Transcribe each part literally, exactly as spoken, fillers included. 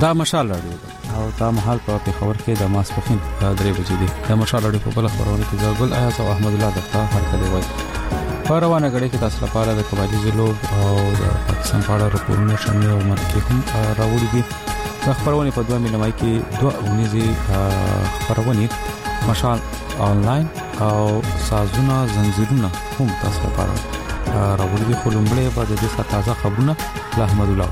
دا مشال راډیو او دا مهال په پیښور کې د ماسپخین درې بجې دي. د مشال راډیو په بل خبرونه کې زګل ایاز او احمد الله دغه هرکلی وای. پروانه غړي کې تاسو لپاره د قبایلی ضلع او د پاکستان په اړه راپورونه شامل او مرکه هم راوړي دي. د خبرونه په دوه مینه مای کې دوه اونیزي خبرونه مشال آنلاین او سازونه زنجیرونه هم تاسو لپاره راوړي دي. خلومبړې په دې ښه تازه خبرونه احمد الله.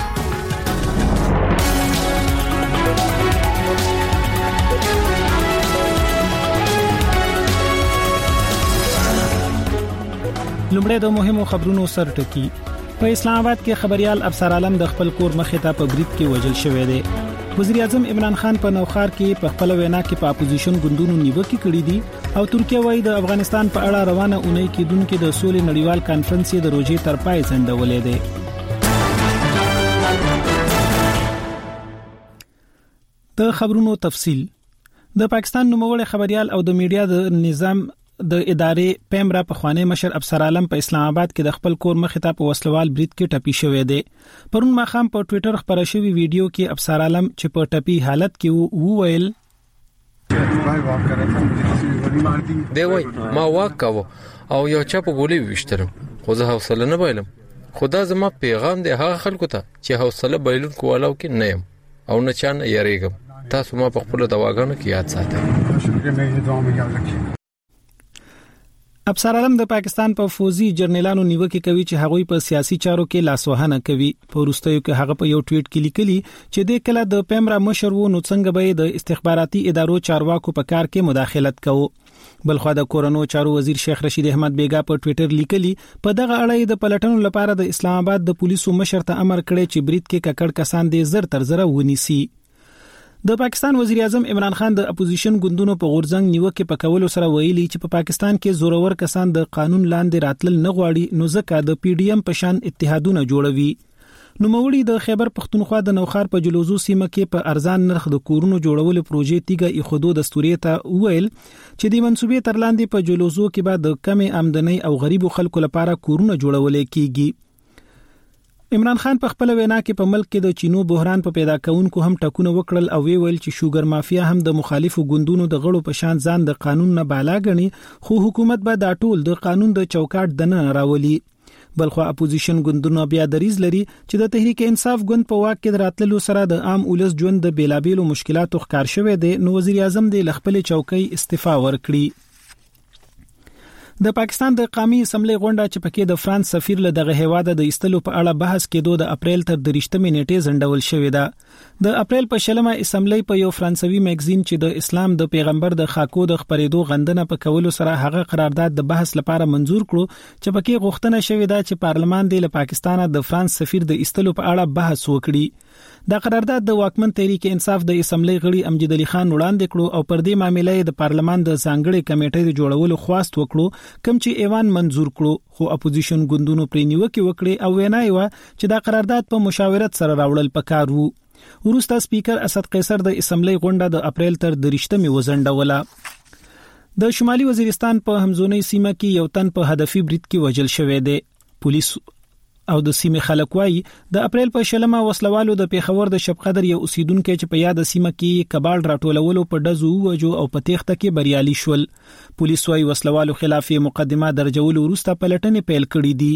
لومړی د مهمو خبرونو سر ټکی. په اسلام آباد کې خبريال افسر عالم د خپل کور مخې ته په بریټ کې وژل شوی دی. وزیر اعظم عمران خان په نوخار کې په خپل وینا کې په اپوزیشن ګوندونو نیوکه کړې دي او ترکیه وايي د افغانستان په اړه روانه اونۍ کې دونکو د سولې نړیوال کانفرنس د روزي تر پای ځندولې دی. د خبرونو تفصیل. د پاکستان نوموړی خبريال او د میډیا د نظام د ادارې پیمرا په خوانی مشر افسر عالم په اسلام آباد کې د خپل کور مخې ته په وسلوال بریټ کې ټپي شوی دی. پرون ماخام په ټوئیټر خبره شوی ویډیو کې افسر عالم چې په ټپي حالت کې وو ویل دی وای ما واکاو او یو چا په ګولې وشترم خو زه حوصله نه بایلم. خدا زما پیغام دی هغه خلکو ته چې حوصله بایلون کوالو کې نه يم او نه چان یریګم. تاسو ما په خپل دواګانو کې یاد ساتئ. افسر عالم د پاکستان په فوزي جرنیلانو نیوکه کوي چې هغوی په سیاسي چارو کې لاسوهنه کوي. په وروستیو کې هغه په یو ټویټ کې لیکلي چې د کله د پیمرا مشر وو نو څنګه به د استخباراتي ادارو چارواکو په کار کې مداخلت کوي. بلخو د کورونو چارو وزیر شیخ رشید احمد بیگا په ټویټر لیکلي په دغه اړه د پلټنو لپاره د اسلام آباد د پولیسو مشر ته امر کړی چې بریټ کې ککړ کسان د زر تر زره ونیسي. د پاکستان وزیر اعظم عمران خان د اپوزیشن ګوندونو په غورځنګ نیوکه په کولو سره ویلي چې په پا پاکستان کې زورور کسان د قانون لاندې راتلل نه غواړي نو ځکه د پی ډی ایم په شان اتحادونه جوړوي. نو موري د خیبر پختونخوا د نوخار په جلوزو سیمه کې په ارزان نرخ د کورونو جوړولو پروژې تیګه ایخودو دستوري ته ویل چې د منسوبې تر لاندې په جلوزو کې به د کمې آمدنی او غریبو خلکو لپاره کورونه جوړول کیږي. عمران خان په خپل وینا کې په ملک کې د چینو بحران په پیدا کونکو هم ټاکونه وکړل او ویل چې شوګر مافیا هم د مخالفو ګوندونو د غړو په شان ځان د قانون نه بالا غني خو حکومت به دا ټول د قانون د چوکاټ دنه راولي. بلخو اپوزیشن ګوندونو بیا دریز لري چې د تحریک انصاف ګوند په واک کې راتللو سره د عام اولس ژوند د بیلابېلو مشکلاتو ښکار شوه دی. نو وزیر اعظم د خپل چوکۍ استعفا ورکړي. د پاکستان د قومي اسمبلی غونډه چې پکې د فرانس سفیر له دغه هیواد د ایستلو په اړه بحث کېدو د اپریل تر دریشتمې نیټې ځنډول شوې ده. د اپریل په شلمه اسمبلی په یو فرانسوي میگزین چې د اسلام د پیغمبر د خاکو د خبرېدو غندنه په کولو سره هغه قرارداد د بحث لپاره منزور کړو چې پکې غوښتنه شوې ده چې پارلمان د پاکستان د فرانس سفیر د ایستلو په اړه بحث وکړي. دا قرارداد د واکمن تحریک انصاف د اسمبلی غړي امجد علي خان وړاندې کړو او پر دې معاملې د پارلمان د ځانګړي کمیټې د جوړولو خواست وکړو کوم چې ایوان منزور کړو. خو اپوزیشن ګوندونو پرې نیوکه وکړي او وینا یې و چې دا قرارداد په مشاورت سره راوړل پکار وو. وروسته سپیکر اسد قیصر د اسمبلی غونډه د اپریل تر دریشتمې وزنډوله. د شمالي وزیرستان په همزونی سیمه کې یو تن په هدفي بریټ کې وژل شوی دی. پولیس او د سیمې خلک وایي د اپریل په شلمه وسلوالو د پیښور د شپقدر یو اوسیدونکو چې په یاد سیمه کې کباړ راټولولو په دزو وجو او په تېښته کې بریالي شول. پولیس وايي وسلوالو خلاف مقدمه درجول وروسته پلټنې پیل کړې دي.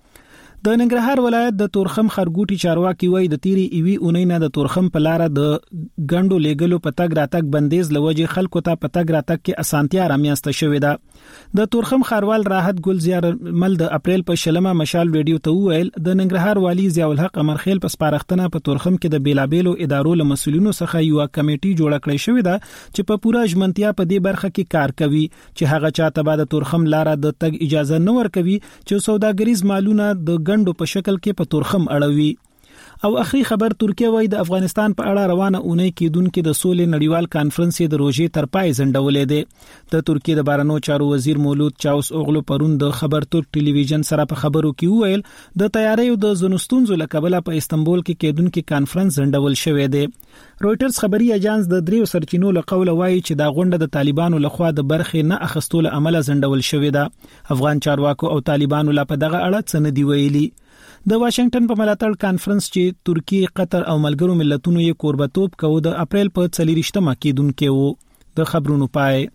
د ننګرهار ولایت د تورخم خرګوټي چارواکي وایي د تیری ایوي اونۍ نه د تورخم په لار د ګندو لیګلو په تګ راتګ بندیز لوجه خلکو ته په تګ راتګ کې اسانتیا رامنځته شوې ده. د تورخم خاروال راحت ګل زیار مل د اپریل په شلمه مشال ویډیو ته ویل د ننګرهار والی ضیاء الحق امرخیل په سپارښتنه په تورخم کې د بیلابېلو ادارو له مسولینو څخه یو کمیټي جوړ کړی شوې ده چې په پوره ژمنتیا په دې برخه کې کار کوي چې هغه چاته بعد تورخم لار د تګ اجازه نه ورکوي چې سوداګریز مالونه د ګندو په شکل کې په تورخم اړوي. او اخري خبر ترکیه وای د افغانستان په اړه روانه اونۍ کې دونکو د سولې نړیوال کانفرنس د روزي تر پای ځنډولې ده. د ترکیه د بهرنیو چارو وزیر مولود چاوس اوغلو پرون د خبرتور ټلویزیون سره په خبرو کې ویل د تیاریو د زنستونزو لکبله په استنبول کې کېدونکو کانفرنس ځنډول شوې ده. رويټرز خبري اژانس د دریو سرچینو له قوله وایي چې دا غونډه د طالبانو لخوا د برخې نه اخستول عمله ځنډول شوې ده. افغان چارواکو او طالبانو لا په دغه اړه څه نه دی ویلي. د واشنگټن په ملاتړ کانفرنس چې ترکیه، قطر او ملګرو ملتونو یې کوربتوب کوي د اپریل په څلورشتمه کېدونکو وو. د خبرونو پای.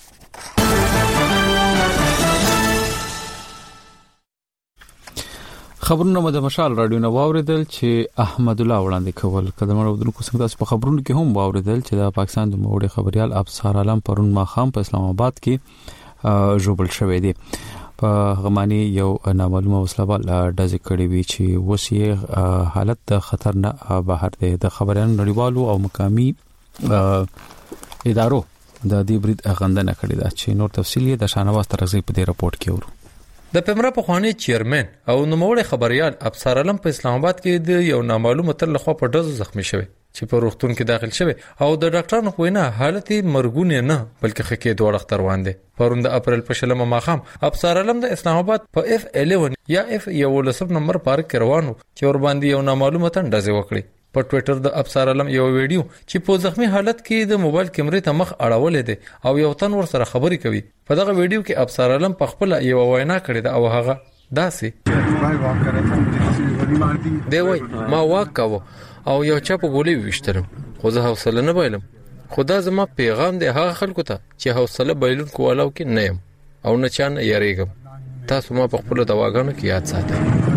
خبرونه مده مشال رادیو نو واوریدل چې احمد الله وړاندې کول. کدمر ودونکو څنګه تاسو په خبرونو کې هم واوریدل چې د پاکستان د موړي خبريال ابصار عالم پرون ماخام په اسلام آباد کې جوړل شوې دي. په غمانی یو نامعلومه وسلوال دځ کړي وی چې وسیه حالت د خطر نه بهر دی. د خبريالو نړیوالو او مقامی ادارو د دې برید غندنه کړې ده چې نور تفصیل یې د شانواز ترغزي په دې راپورټ کې ورو. د پیمرا په خواني چیرمن او نوموړي خبريال ابصار عالم په اسلام آباد کې د یو نامعلومه تر لخوا په ډزو زخمی شوی چې په روغتون کې داخل شوی او د ډاکټرانو په وینا حالت مرګونه نه بلکې خکې دوه اختر وانده. پرون د اپریل په شلمه ماخام ابصار عالم د اسلام آباد په اف الیون یا اف یولسم نمبر پارک کې روانو چې ور باندې یو نامعلومه تن ډزې وکړي. په ټوئیټر د ابصار عالم یو ویډیو چې په زخمی حالت کې د موبایل کیمرې ته مخ اړولې ده او یو تن ور سره خبري کوي. په دغه ویډیو کې ابصار عالم په خپل یو وینا کړې ده او هغه داسې دی وای ما واک کاوه او یو چا په ګولې وشتلم خو زه حوصله نه بایلم. خدا زما پیغام دی هغه خلکو ته چې حوصله بایلون کولاو کې نه يم او نه چا نه یریږم. تاسو ما په خپل دواګانو کې یاد ساتئ.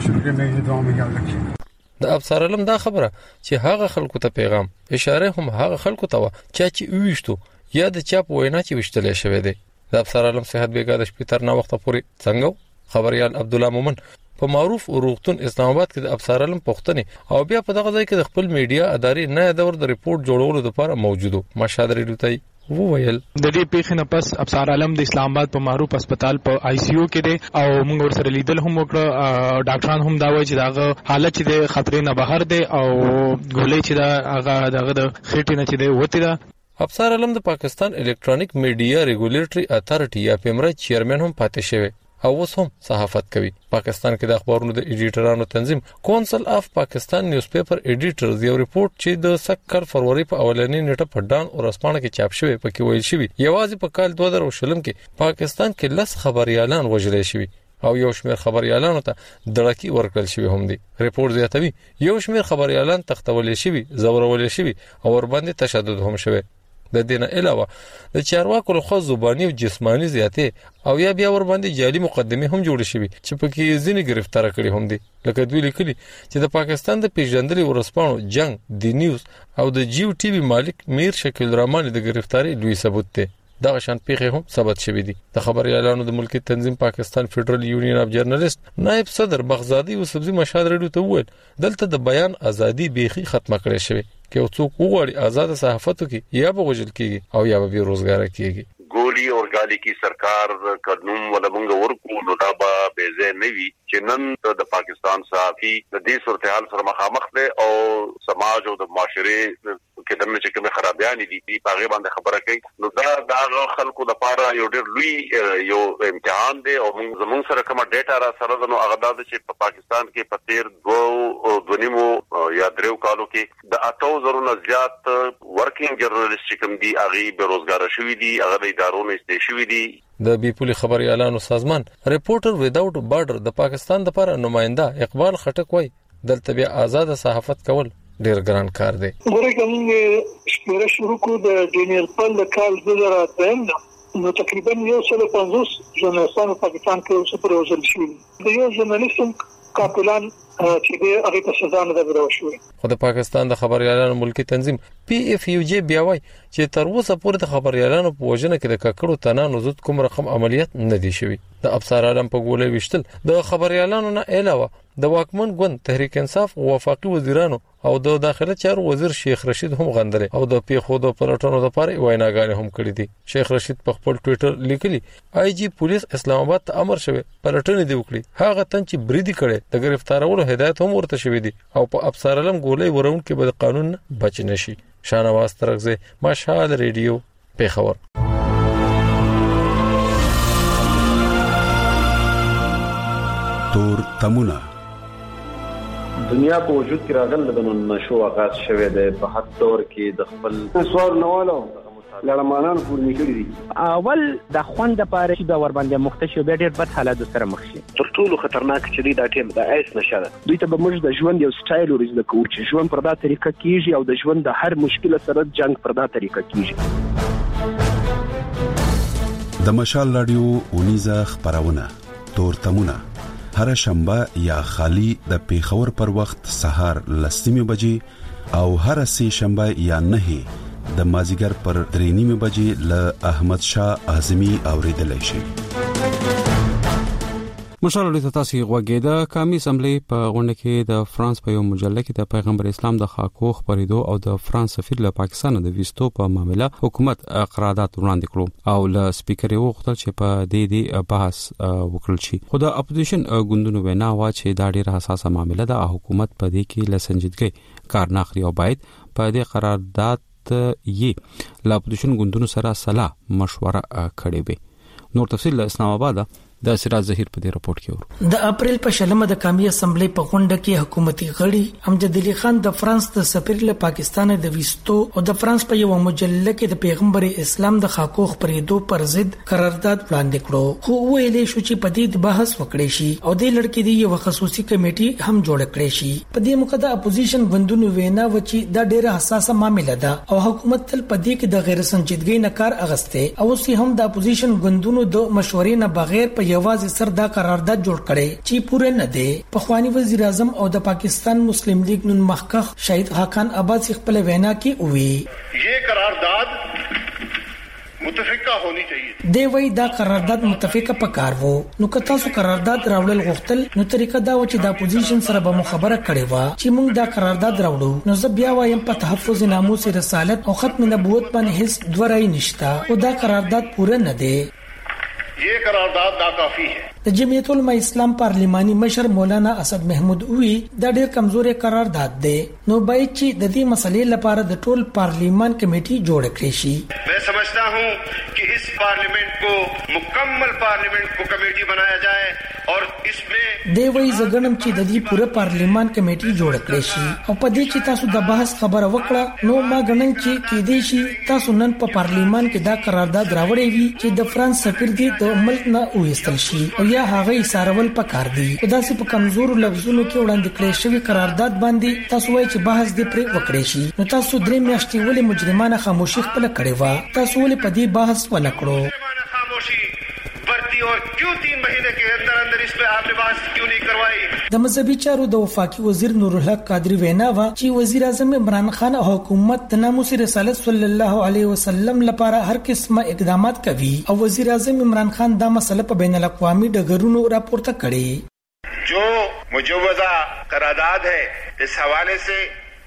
د ابصار عالم دا خبره چې هغه خلکو ته پیغام اشاره هم هغه خلکو ته چې چې ویشتو یا د چا په وینا چې وشتلې شوی دی. د ابصار عالم صحت بیګا د شپې تر نه وخت پورې څنګه خبريال عبد الله مومن په معروف روغتون اسلام آباد کې د ابصار عالم پښتني او بیا په دغه ځای کې د خپل میډیا ادارې نه دور د ریپورت جوړولو لپاره موجودو. مشهد ریډیو ته وویل د دې پیښې نه پس ابصار عالم د اسلام آباد په معروف هسپتال په آی سی یو کې دی او موږ ورسره لیدل هم وکړه. ډاکټران هم دا وایي چې داغه حالت چې د خطرې نه بهر دی او ګولې چې دا هغه دغه د خېټې نه چې دی وته ده. ابصار عالم د پاکستان الکترونیک میډیا ریګولیټری اتھارټي یا پیمرا چیرمن هم پاتې شوی او اوس هم صحافت کوي. پاکستان کې د اخبارونو د ایډیټرانو تنظیم کونسل اف پاکستان نیوز پیپر ایډیټرز یو ریپورت چې د سکر فروری په اولنۍ نیټه په ډان او رسپانه کې چاپ شوی پکې ویل شوی یوازې په کال دوه زره شلم کې پاکستان کې لس خبريالان وژل شوی او یو شمېر خبريالانو ته دړکی ورکړل شوی هم دی. ریپورت زیاتوي یو شمېر خبريالان تختول شوی زورول شوی او ور باندې تشدد هم شوی. د دینه علاوه د چارواکو له خوا زبانی او جسمانی زیاتې او یا بیا ور باندې جعلي مقدمه هم جوړ شوی چې پکې ځینې گرفتار کړي هم دي. لکه دوی لیکلي چې د پاکستان د پیژندلې ورسپانو جنگ دی نیوز او د جیو ټي وي مالک میر شکیل رحمان د گرفتاری لوی ثبوت دی. دا شان پیښې هم ثبت شوې دي. د خبريالانو د ملکی تنظیم پاکستان فدرال یونین اف جرنالست نائب صدر بغزادي او سبزی مشهد ریډیو ته وویل دلته د بیان ازادي بیخي ختمه کړې شوې کې او څوک وګړي آزاد صحافتو کې یا به وژل کیږي او یا به بیروزګار کیږي. ګولي اور ګالي کی سرکار قانون ولا مونږ ورکو نو دا به بيزه نوي چې نن د پاکستان صحافي د دې صورتحال سره مخامخ دي او سماج او د معاشره کې دمه چې کوم خرابيان دي په هغه باندې خبره کوي. نو دا دا خلکو د پاره یو ډېر لوی یو امتحان دی او موږ زموږ سره کومه ډیټا را سره نو هغه دا چې په پاکستان کې په تیر دوه دونیمو یا دریو کالو کې د اته زره نه زیات ورکینګ جرنالست کوم دي هغه بیروزګار شوی دي هغه د ادارو نه استې شوی دي. د بیپولي خبريالانو سازمان ریپورټر ویداوټ بارډر د پاکستان لپاره نماینده اقبال خټک وای دلته بیا آزاد صحافت کول ډیر ګران کار دی. ورته موږ شپږ شروع کو د ډینیل پل کال دوه زره اتم نو تقریبا یو سل پنځوس ژورنالستان په پاکستان کې اوس پر وژل شوي د یو ژورنالیست کاپلان چې د هغه په سزا نه درو شوی. خو د پاکستان د خبريالانو ملکی تنظیم پی اف یو جی بیا وای چې تر اوسه پورې د خبريالانو په وژنه کې د ککړو تنانو زود کوم رقم عملیات نه دي شوی. د ابصار عالم په ګولې وشتل د خبريالانو نه علاوه د واکمن ګوند تحریک انصاف وفاقي وزیرانو او د داخله چارو وزیر شیخ رشید هم غندره او د پیښو د پلټنو لپاره ویناګانې هم کړې دي. شیخ رشید په خپل ټوئیټر لیکلي آی جی پولیس اسلام آباد ته امر شوی پلټنې دی وکړي هغه تن چې بریدي کړي د گرفتارولو هدایت هم ورته شوی دي او په ابصار عالم ګولې ورون کې به قانون بچ نشي. شانواز ترغزه مشهد ریډیو پیښور. تور تمونه دنیا په وجود کې راغل د نشو آغاز شوه د په حد دور کې د خپل سوال نواله لړمانان پور نکړي دي اول د خوند لپاره چې د ور باندې مختشي به ډېر بد حالات سره مخ شي. تر ټولو خطرناک چې دی دا ټیم د ایس نشه ده. دوی ته به موږ د ژوند یو سټایل ورزده کوو چې ژوند پر دا طریقه کیږي او د ژوند د هر مشکل سره جنگ پر دا طریقه کیږي. د مشال رادیو اونیزه خبرونه تورتمونه هر شنبه یا خالی د پیښور پر وخت سهار لسمه بجې او هر سه شنبه یا نه د مازیګر پر درې نیمه بجې ل احمد شاه اعظمي اوریدل شي. مشال رادیو تاسو غوږیده قومي اسمبلی په غونډه کې د فرانس په یو مجله کې د پیغمبر اسلام د خاکو خبرېدو او د فرانس سفیر له پاکستان د ویستو په معاملې حکومت قرارداد وړاندې کړو او له سپیکر یو وختل چې په دې دې بحث وکړل شي. خو د اپوزیشن ګوندونو وینا وا چې دا ډیره حساسه معاملې ده او حکومت په دې کې له سنجیدګۍ کار نه اخلي او باید په دې قرارداد یې له اپوزیشن ګوندونو سره صلاح مشوره کړې وي. نور تفصیل له اسلام آباد د سراج ظهیر په دې رپورت کې ورو. د اپریل په شلمه د قومي اسمبلی په غونډه کې حکومتي غړي امجد علي خان د فرانس د سفیر له پاکستان د ویستو او د فرانس په یو مجله کې د پیغمبر اسلام د خاکو خبرېدو پر ضد قرارداد وړاندې کړو. خو ویلې شو چې په دې بحث وکړي شي او د لړکې دی یو خصوصي کمیټي هم جوړ کړي شي. په دې موقع د اپوزیشن ګوندونو وینا و چې دا ډېره حساسه معاملې ده او حکومت تل په دې کې د غیر سنجیدګۍ نه کار اغسته او سي هم د اپوزیشن ګوندونو د مشورې نه بغیر په یوازې سر دا قرارداد جوړ کړي چې پوره نه دی. په خواني وزیر اعظم او د پاکستان مسلم لیگ نن مخکخ شهید حقان عباس خپل وینا کې وی یہ قرارداد متفقه هونی چاہیے. دی وی دا قرارداد متفقه پکار وو. نو که تاسو قرارداد راوړل غوښتل نو طریقه دا و چې د اپوزیشن سره به مخابره کړي و چې موږ دا قرارداد راوړو. نو زه بیا وایم په تحفظ ناموس رسالت او ختم نبوت باندې هیڅ دوه رائے نشته او دا قرارداد پوره نه دی. یہ قرارداد ناکافی ہے. د جمعیت العلماء اسلام پارلیمانی مشر مولانا اسد محمود وی دا ډیر کمزوري قرارداد دی. نو باید چې د دې مسلې لپاره د ټول پارلیمان کمیټي جوړ کړي شي. میں سمجھتا ہوں کہ اس پارلیمنٹ کو مکمل پارلیمنٹ کو کمیٹی بنایا جائے اور اس میں دی وی زګنم چې د دې پوره پارلیمان کمیټي جوړ کړي شي او په دې چې تاسو د بحث خبره وکړه نو ما غنن چې کې دې شي تاسو نن په پارلیمان کې دا قرارداد راوړی وي چې د فرانس سفیر دی د ملک نه وېستل شي او یا هغه سارول پکار دی. دا چې په کمزورو لفظونو کې وړاندې کړی شوی قرارداد باندې تاسو وایي چې بحث دې پرې وکړي شي نو تاسو درې میاشتې ولې مجرمانه خاموشي خپل کړې و؟ تاسو ولې په دې بحث ونه کړو؟ خاموشي برتی اور کیوں تین مہینے کے اندر اندر اس پہ آپ نے بحث کیوں نہیں کروائی؟ د مذهبي چارو د وفاقي وزیر نور الحق قادری وینا وا چې وزیر اعظم عمران خان او حکومت د ناموس رسالت صلی الله علیه وسلم لپاره هر قسمه اقدامات کوي او وزیر اعظم عمران خان دا مسله په بین الاقوامي ډګرونو راپورته کړي. جو مجوزہ قرارداد ہے اس حوالے سے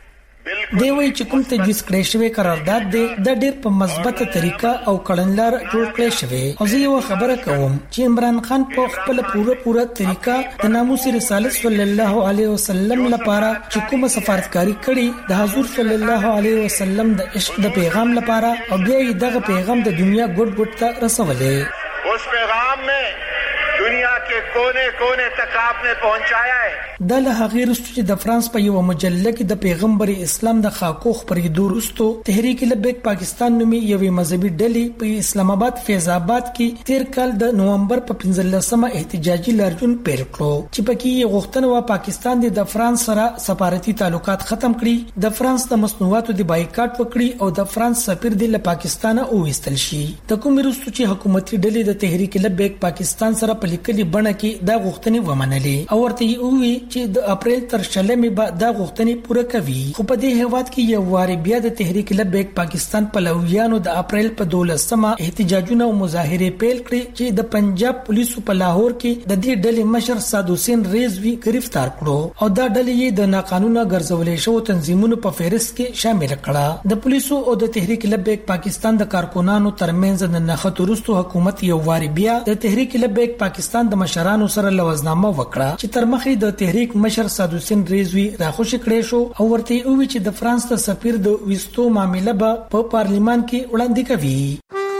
دی وی چې کوم تجویز کړی شوی قرارداد دی د ډېر په مثبته طریقه او کړنلار جوړ کړی شوی او زه یو خبره کوم چې عمران خان په خپل پوره پوره طریقه د ناموس رسالت صلی الله علیه وسلم لپاره چې کومه سفارتکاری کړي د حضور صلی الله علیه وسلم د عشق د پیغام لپاره او بیا یې دغه پیغام د دنیا ګډ ګډ ته رسولې. اس پیغام میں دنیا کے کونے کونے تک آپ نے پہنچایا ہے. د له غیر چې د فرانس په یو مجله کې د پیغمبر اسلام د خاکو خبرېدو وروسته تحریک لبیک پاکستان نومي یوې مذهبي ډلې په اسلام آباد فیض آباد کې تیر کال د نومبر په پنځلسمه احتجاجي لارجون پیل کړو چې پکې یې غوښتنه و پاکستان د فرانس سره سفارتي تعلقات ختم کړي، د فرانس د مصنوعاتو د بایکاټ وکړي او د فرانس سفیر د پاکستان او وستل شي. د کوم وروسته چې حکومتي ډلې د تحریک لبیک پاکستان سره په لیکلي بڼه کې دا غوښتنې ومنلې او ورته یې وویل چې د اپریل تر شلمې به دا غوښتنې پوره کوي. خو په دې هیواد کې یو واري بیا د تحریک لبیک پاکستان پلویانو د اپریل په دولسمه احتجاجونه او مظاهره پیل کړې چې د پنجاب پولیسو په لاهور کې د دې ډلې مشر سعد حسین رضوی گرفتار کړو او دا ډلې یې د ناقانونه ګرځولې شو تنظیمونو په فهرست کې شامل کړه. د پولیسو او د تحریک لبیک پاکستان د کارکونانو ترمنځ د نښتو وروسته حکومت یو واري بیا د تحریک لبیک پاکستان د مشرانو سره لوزنامه وکړه چې تر مخې د تحریک مشر سعد حسین رضوی راخوشي کړی شو او ورته وی چې د فرانس د سفیر د وستو معاملې به په پارلیمان کې وړاندې کوي.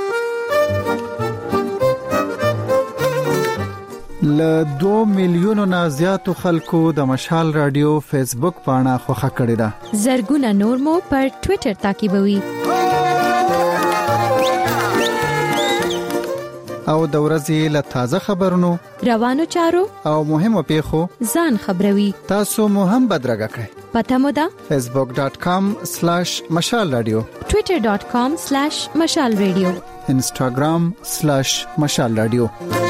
ل دو میلیونو نه زیاتو خلکو د مشال رادیو فیسبوک پاڼه خوښه کړې ده. زرګونه نور مو پر ټوئیټر تعقیبوي. او د ورځې له تازه خبرونو روانو چارو او مهمو پیښو ځان خبروي. تاسو مو هم بدرګه کړئ. پته مو ده فیسبوک ډاٹ کام سلیش مشال رادیو، ټویټر ډاٹ کام سلیش مشال رادیو، انسټاګرام سلیش مشال رادیو.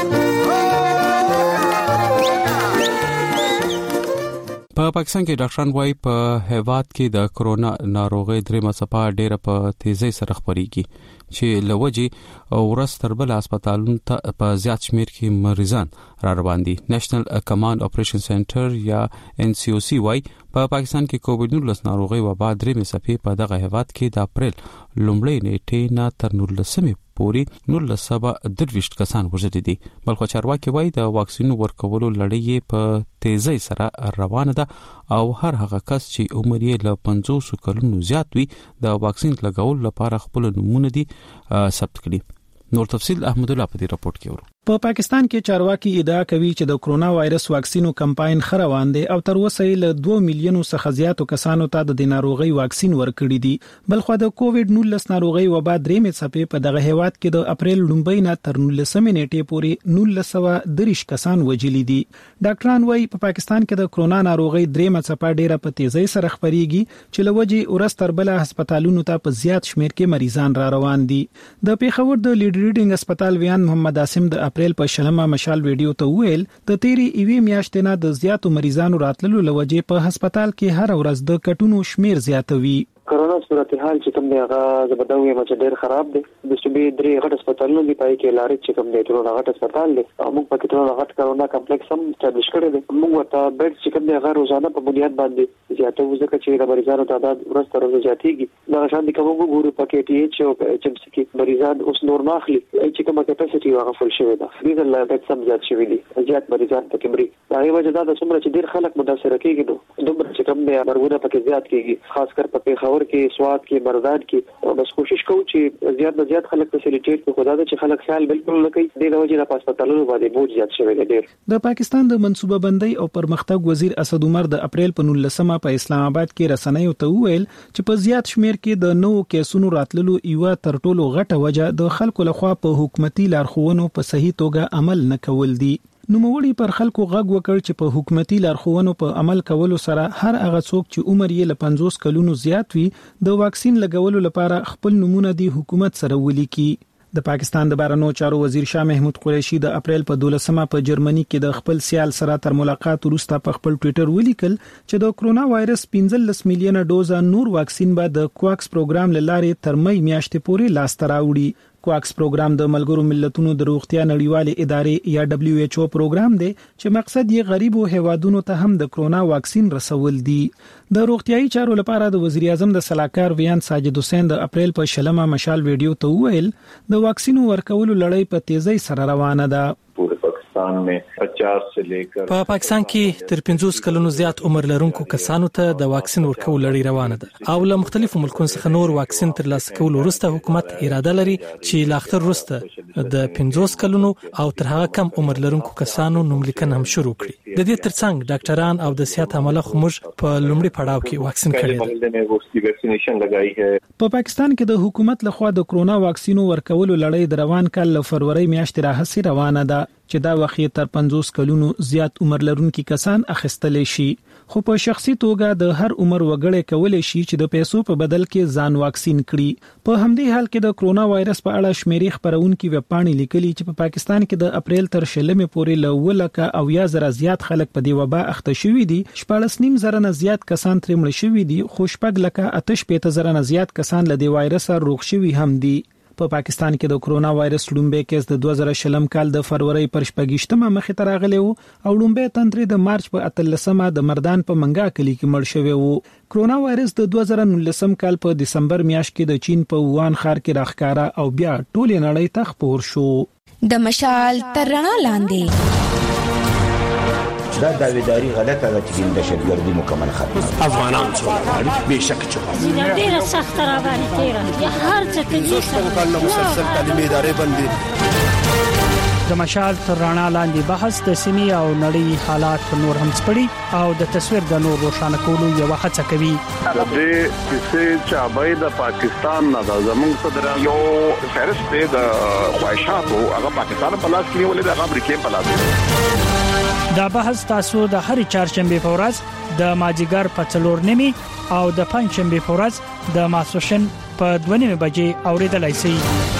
په پاکستان کې ډاکټران وايي په هیواد کې د کرونا ناروغي درېمه څپه ډېره په تیزی سره خپرېږي چې لوجي ورځ تر بل هسپتالونو ته په زیات شمیر کې مریضان را روان دي. نېشنل کمانډ اپریشن سنټر یا ان سی او سی وايي په پاکستان کې کووډ نولس ناروغي وبا درېمه څپه په دغه هیواد کې د اپریل لومړۍ نیټې نه تر نولسمې پوري نولس سبا درويشت کسان وژل دي. بلخو چارواکي وايي د واکسین ورکولو لړۍ په تیزی سره روانه ده او هر هغه کس چې عمر یې له پنځوس کلونو زیات وي د واکسین لګول لپاره خپل نمونه دي ثبت کړي. نور تفصيل احمد الله په دې راپورټ کې ورو. په پاکستان کې چارواکي ادعا کوي چې د کرونا وایرس واکسینو کمپاین خروان دي او تر اوسه له دوه میلیونو څخه زیاتو کسانو ته د ناروغي واکسین ورکړي دي. بلخو د کووډ نولس ناروغي وبا درېمه څپه په دغه هیواد کې د اپریل لومړۍ نه تر نولسمې نیټې پورې نولس سوه دریش کسان وژلي دي. ډاکټران وايي په پاکستان کې د کرونا ناروغي درېمه څپه ډیره په تیزی سره خپرېږي چې لوجي ورځ تر بل هسپتالونو ته په زیات شمیر کې مریضان را روان دي. د پیښور د لیډ ریډینګ هسپتال ویان محمد عاصم د اپریل په شلمه مشال ویډیو ته ویل د تیری ایوي میاشتې نه د زیاتو مریضانو راتللو لوجې په هسپتال کې هر ورځ د کټونو شمیر زیاتوي. کرونا صورتحال چې کوم دی هغه زبردوي مچ ډیر خراب دی. د صوبې درې غټ هسپتالونو دی پای کې لارې چې کوم دی ټول غټ هسپتال دی او موږ پکې ټول غټ کرونا کمپلیکس هم اسټابلیش کړی دی. موږ ورته بیډ چې کوم دی هغه روزانه په بنیاد باندې زیاتو ځکه چې د مریضانو تعداد ورځ تر ورځې زیاتېږي. دا شان دي کوم وګورو پکې ټي ایچ او ایچ ام سی کې مریضان اوس نور ماخلي چې کومه کیپاسټي هغه فل شوی ده. دې له بیډ سم زیات شوی دي. زیات مریضان پکې مري. دا یو وجه دا د څومره چې ډیر خلک متاثر کېږي نو دومره چې کوم دی مرګونه پکې زیات کېږي. خاص کر په پیښور کې سواد کې مردان کې بس کوشش کوو چې زیات نه زیات خلک فیسیلیټیټ کړو. خدای دې چې خلک خیال بالکل نه کوي. د وجې نه هسپتالونو باندې بوج زیات شوی دی. د پاکستان د منصوبه بندۍ او پرمختګ وزیر اسد عمر د اپریل په نولسمه په اسلام آباد کې رسنیو ته وویل چې په زیات شمیر کې د نوو کیسونو راتللو یو تر ټولو غټه وجه د خلکو لخوا په حکومتي لارښوونو په صحیح توګه عمل نه کول دي. نوموړي پر خلکو غږ وکړ چې په حکومتي لارښوونو په عمل کولو سره هر هغه څوک چې عمر یې له پنځوس کلونو زیات وي د واکسین لګولو لپاره خپل نمونه دی حکومت سره ولیکي. د پاکستان د بهرنیو چارو وزیر شاه محمود قریشي د اپریل په دولسمه په جرمني کې د خپل سیال سره تر ملاقات وروسته په خپل ټوئیټر ولیکل چې د کرونا وایرس پنځلس میلیونه ډوزه نور واکسین به د کوواکس پروګرام لاره تر مې میاشتې پورې لاس ته راوړي. کوواکس پروګرام د ملګرو ملتونو د روغتیا نړیوالې ادارې یا دبليو ایچ او پروګرام دی چې مقصد یې غریبو هیوادونو ته هم د کرونا واکسین رسول دي. د روغتيایي چارو لپاره د وزیر اعظم د صلاحکار ویان ساجد حسین د اپریل په شلمه مشال ویډیو ته ویل د واکسین ورکولو لړۍ په تیزی سره روانه ده. په پاکستان کې تر پنځوس کلونو زیات عمر لرونکو کسانو ته د واکسین ورکول لړۍ روانه ده او له مختلفو ملکونو څخه نور واکسین ترلاسه کول وروسته حکومت اراده لري چې لا اخر وروسته د پنځوس کلونو او تر هغه کم عمر لرونکو کسانو نوملیکنه هم شروع کړي. د دې ترڅنګ ډاکټران او د صحت عامله خموج په لومړي پړاو کې واکسین کړي دي. په پاکستان کې د حکومت لخوا د کرونا واکسینو ورکولو لړۍ د روان کال له فروری میاشتې راهیسې روانه ده چې دا وخت تر پنځوس کلونو زیات عمر لرونکي کسان اخیستل شي. خو په شخصي توګه د هر عمر وګړي کولای شي چې د پیسو په بدل کې ځان واکسین کړي. په همدې حال کې د کرونا وایرس په اړه شمیرې خبرونکي وپاڼې لیکلي چې په پاکستان کې د اپریل تر شلمې پورې له ولکه او یا زره زیات خلک په دې وبا اخته شوي دي. شپږ نیم زره نه زیات کسان ترې مړ شوي دي خو شپږ لکه آتش پېته زره نه زیات کسان له دې وایرس روغ شوي هم دي. په پاکستان کې د کرونا وایرس لومړی کیس د دوه زره شلم کال د فروری پر شپږشتمه مخې ته راغلی وو او لومړی تنترې د مارچ په اتلسمه د مردان په منګا کلی کې مړ شوی وو. کرونا وایرس د دوه زره نولسم کال په دسمبر میاشت کې د چین په ووهان ښار کې راښکاره او بیا ټولې نړۍ ته خپور شو. د مشال تر رڼا لاندې دا داویداری غلطه ده چې د دهشتګردي مکمل ختمه افغانان څو به شک چې ډیره سخت را باندې تیرا یا هر څه کې زوستو کال مسلسل تعلیمي ادارې باندې د مشال تر رڼا لاندې بحث د سیمې او نړۍ حالات نور هم سپړي او د تصویر د نور روښانه کولو یو هڅه کوي. د دې کیسې چې ابای د پاکستان نه د زموږ صدر یو فهرست د خواهشاتو هغه پاکستان په لاس کې ولې د امریکا په لاس کې. دا بحث تاسو د هر چهارشنبه په ورځ د ماجیګر په څلور نیمي او د پنځشنبه په ورځ د ماسوشن په دوه نیمه بجې اوریدلای شئ.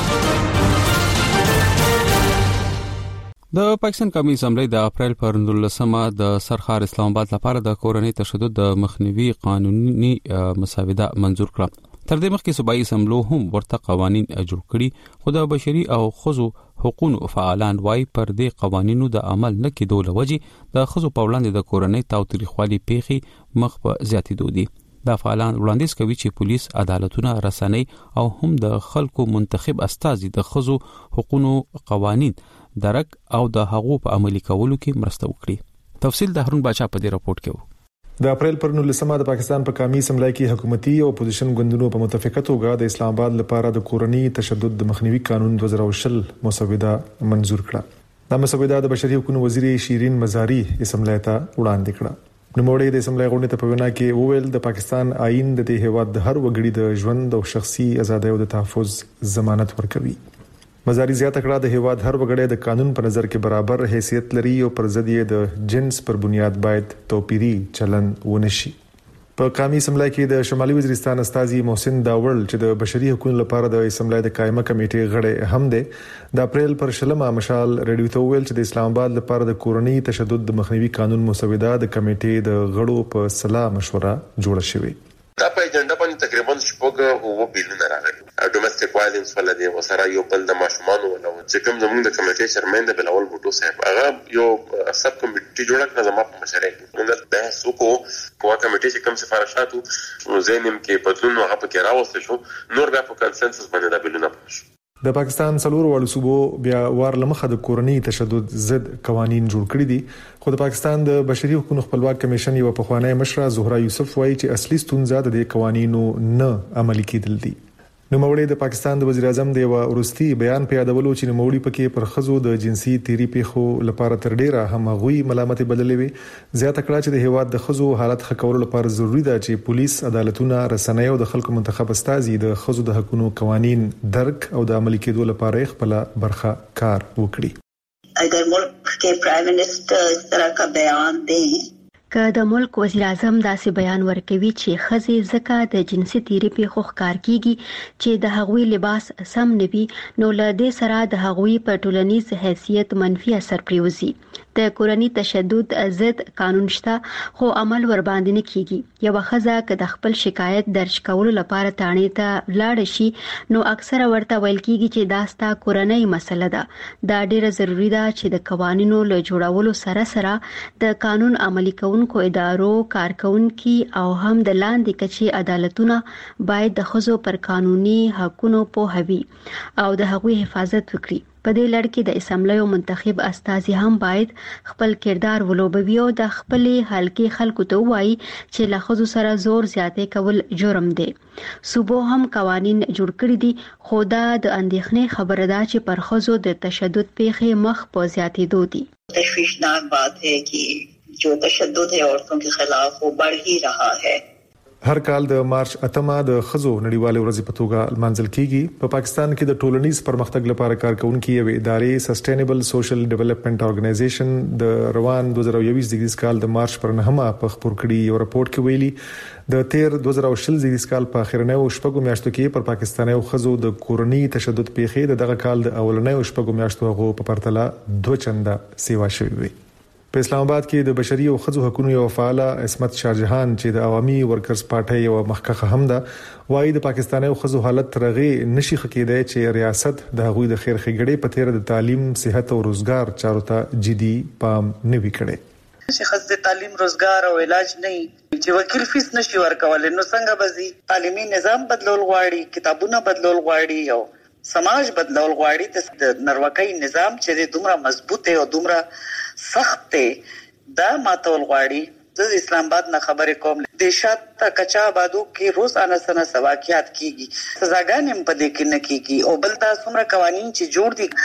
د پاکستان قومي اسمبلی د اپریل پر نولسمه د سرخار اسلام آباد لپاره د کورنۍ تشدد د مخنیوي قانوني مسوده منزور کړه. تر دې مخکې صوبایي اسمبلو هم ورته قوانين جوړ کړي، خو د بشري او خزو حقوقو فعالان وايي پر دې قوانینو د عمل نه کېدو لوجې د خزو په وړاندې د کورنۍ تاوتریخوالي پیخي مخ په زیاتېدو دي. دا فعالان وړاندیز کوي چې پولیس، عدالتونه، رسنۍ او هم د خلکو منتخب استازي د خزو حقوقو قوانين درک او د حقوقو په عملي کولو کې مرسته وکړي. تفصیل د هارون باچا په دې راپورټ کې وو. د اپریل پر نولسمه د پاکستان په قومي اسمبلی کې حکومتي او اپوزیشن ګوندونو په متفقه توګه د اسلام آباد لپاره د کورنۍ تشدد د مخنیوي قانون دوه زره وشل مسوده منزور کړه. دا مسوده د بشري حقوقو وزیر شیرین مزاری اسمبلی ته وړاندې کړه. نوموړی د اسمبلی غونډې ته په وینا کې وویل د پاکستان آئین د دې هیواد د هر وګړي د ژوند او شخصي ازادۍ او د تحفظ ضمانت ورکوي. مزاری زیاته کړه د هیواد هر وګړی د قانون په نظر کې برابر حیثیت لري او پر ضد یې د جنس پر بنیاد باید توپیری چلن ونشي. په قومي اسمبلی کې د شمالي وزیرستان استازي محسن داول چې د بشري حقوقو لپاره د اسمبلی د قائمه کمیټې غړی هم دی، د اپریل پر شلمه مشال ریډیو ته ویل چې د اسلام آباد لپاره د کورنۍ تشدد د مخنیوي قانون مسوده د کمیټې د غړو په سلا مشوره جوړه شوې. دا په اجنډا باندې تقریبا شپږ او بیلونه راغلي. ډومېسټک وایلنس ولدي او سره یو بل د ماشومانو ولو چې کوم زموږ د کمیټې چیرمن د بلول بوټو صاحب هغه یو سب کمیټې جوړه کړه زموږ په مشرۍ کې. موږ د بحث وکړو په کمیټې چې کوم سفارشاتو زینم کې بدلون هغه په کې راوستل شو، نور بیا په کنسنسس باندې د بیلونه پوه شو. د پاکستان څلور وړو صوبو بیا وار لمخه د کورنۍ تشدد ضد قوانين جوړ کړی دي، خو د پاکستان د بشري حقوقو خپلواک کمیشن یو پخوانی مشره زهرا یوسف وایي چې اصلي ستونزه د دې قوانینو نه عملي کېدل دي. نوموړی د پاکستان د وزیر اعظم د ورستي بیان په یادولو چې نوموړی پکې پر خزو د جنسي تیری پیښو لپاره تر ډیره هم غوي ملامت بدلې وي. زیاته کړه چې د هیواد د خزو حالت ښه کولو لپاره ضروری ده چې پولیس، عدالتونه، رسنۍ او د خلکو منتخب استازي د خزو د حقوقو قوانين درک او د عملي کېدو لپاره خپل برخه کار وکړي. اگر ملک کې پرائم منسٹر اس طرح کا بیان دیں که د ملک وزیر اعظم داسې بیان ورکوي چې خزي زکه د جنسي تیری په خو ښکار کیږي چې د هغوی لباس سم نوي، نو له دې سره د هغوی په ټولنیز حیثیت منفي اثر پریوزي. د کورنۍ تشدد ضد قانون شته خو عمل ور باندې نه کیږي. یو خزه که د خپل شکایت درج کولو لپاره تانې ته لاړ شي نو اکثره ورته ویل کیږي چې دا ستا کورنۍ مسله ده. دا ډیره ضروری ده چې د قوانینو له جوړولو سره سره د قانون عملي کوونکو ادارو، کارکونکو او هم د لاندې کچې عدالتونه باید د خزو پر قانوني حقوقو پوهوي او د هغوی حفاظت وکړي. په دې لړ کې د اسمبلی منتخب استازي هم باید خپل کردار ولوبوي او د خپلې حلقې خلکو ته وایي چې له خزو سره زور زیاتې کول جرم دی. صوبو هم قوانين جوړ کړی دي، خو دا د اندېښنې خبره ده چې پر خزو د تشدد پیښې مخ په زیاتېدو دي. تشویشناک بات ہے کہ جو تشدد ہے عورتوں کے خلاف وہ بڑھ ہی رہا ہے. هر کال د مارچ اتمه د خزو نړیواله ورځ په توګه منځل کیږي. په پاکستان کې د ټولنیز پرمختګ لپاره کارکونکو یو ادارې سسټینبل سوشل ډیولپمنٹ ارګنایزیشن د روان دوه زره یوولس زیږدیز کال د مارچ پر نهمه په خبر کړي یو راپورټ کې ویلي د تیر دوه زره شل زیږدیز کال په اخرنه او شپږو میاشتو کې پر پاکستاني خزو د کورنۍ تشدد پیښې دغه کال د اولنۍ او شپږو میاشتو غو په پرتله دوه چنده سیوا شوې وي. په اسلام آباد کې د بشري او خزو حقوقو یو فعال اسمت شاهجهان چې د عوامي ورکرز پارټي یو مخکخه هم ده وایي د پاکستاني خزو حالت ترغه نشي خکېدای چې ریاست د هغوی د خیر خګړې په تیر د تعلیم، صحت او روزګار چارو ته جدي پام نه وکړي. چې خزه تعلیم، روزګار او علاج نه چې وکیل فیس نشي ورکول نو څنګه بزي. تعلیمي نظام بدلول غواړي، کتابونه بدلول غواړي او سماج بدلول غواړي. د نروکۍ نظام چې دومره مضبوط او دومره سخت ته دا ماتول غواړي. د اسلام آباد نه خبرې کوم د شات کچا آبادو کې روزانه سنه سواکیات کیږي، سزاګانې هم پدې کې نه کیږي او بل تاسو څومره قوانين چې جوړ دي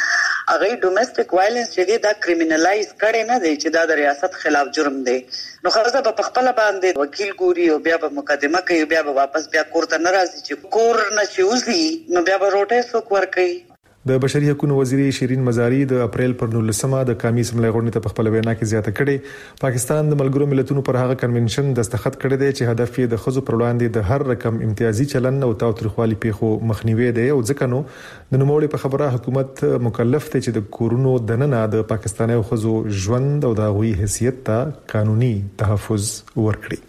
هغه ډومېسټک وایلنس چې دا کریمینالایز کړي نه دی چې دا د ریاست خلاف جرم دی نو خاصه په خپل باندې وکیل ګوري او بیا به مقدمه کوي بیا به واپس بیا کور ته نه راځي چې کور نه چوزي نو بیا به روټه سوک ور کوي د بشري حقوقو وزیر شیرین مزاری د اپریل پر نولسمه د قومي اسمبلی غونډې ته په خپل وینا کې زیاته کړې پاکستان د ملګرو ملتونو پر هغه کنونشن دستخط کړی دی چې هدف یې د خزو پر وړاندې د هر رقم امتیازي چلن او تاوتریخوالي پیښو مخنیوي دی او ځکه نو د نوموړي په خبره حکومت مکلف دی چې د کورونو دننه د پاکستاني خزو ژوند او د غوي حیثیت ته قانوني تحفظ ورکړي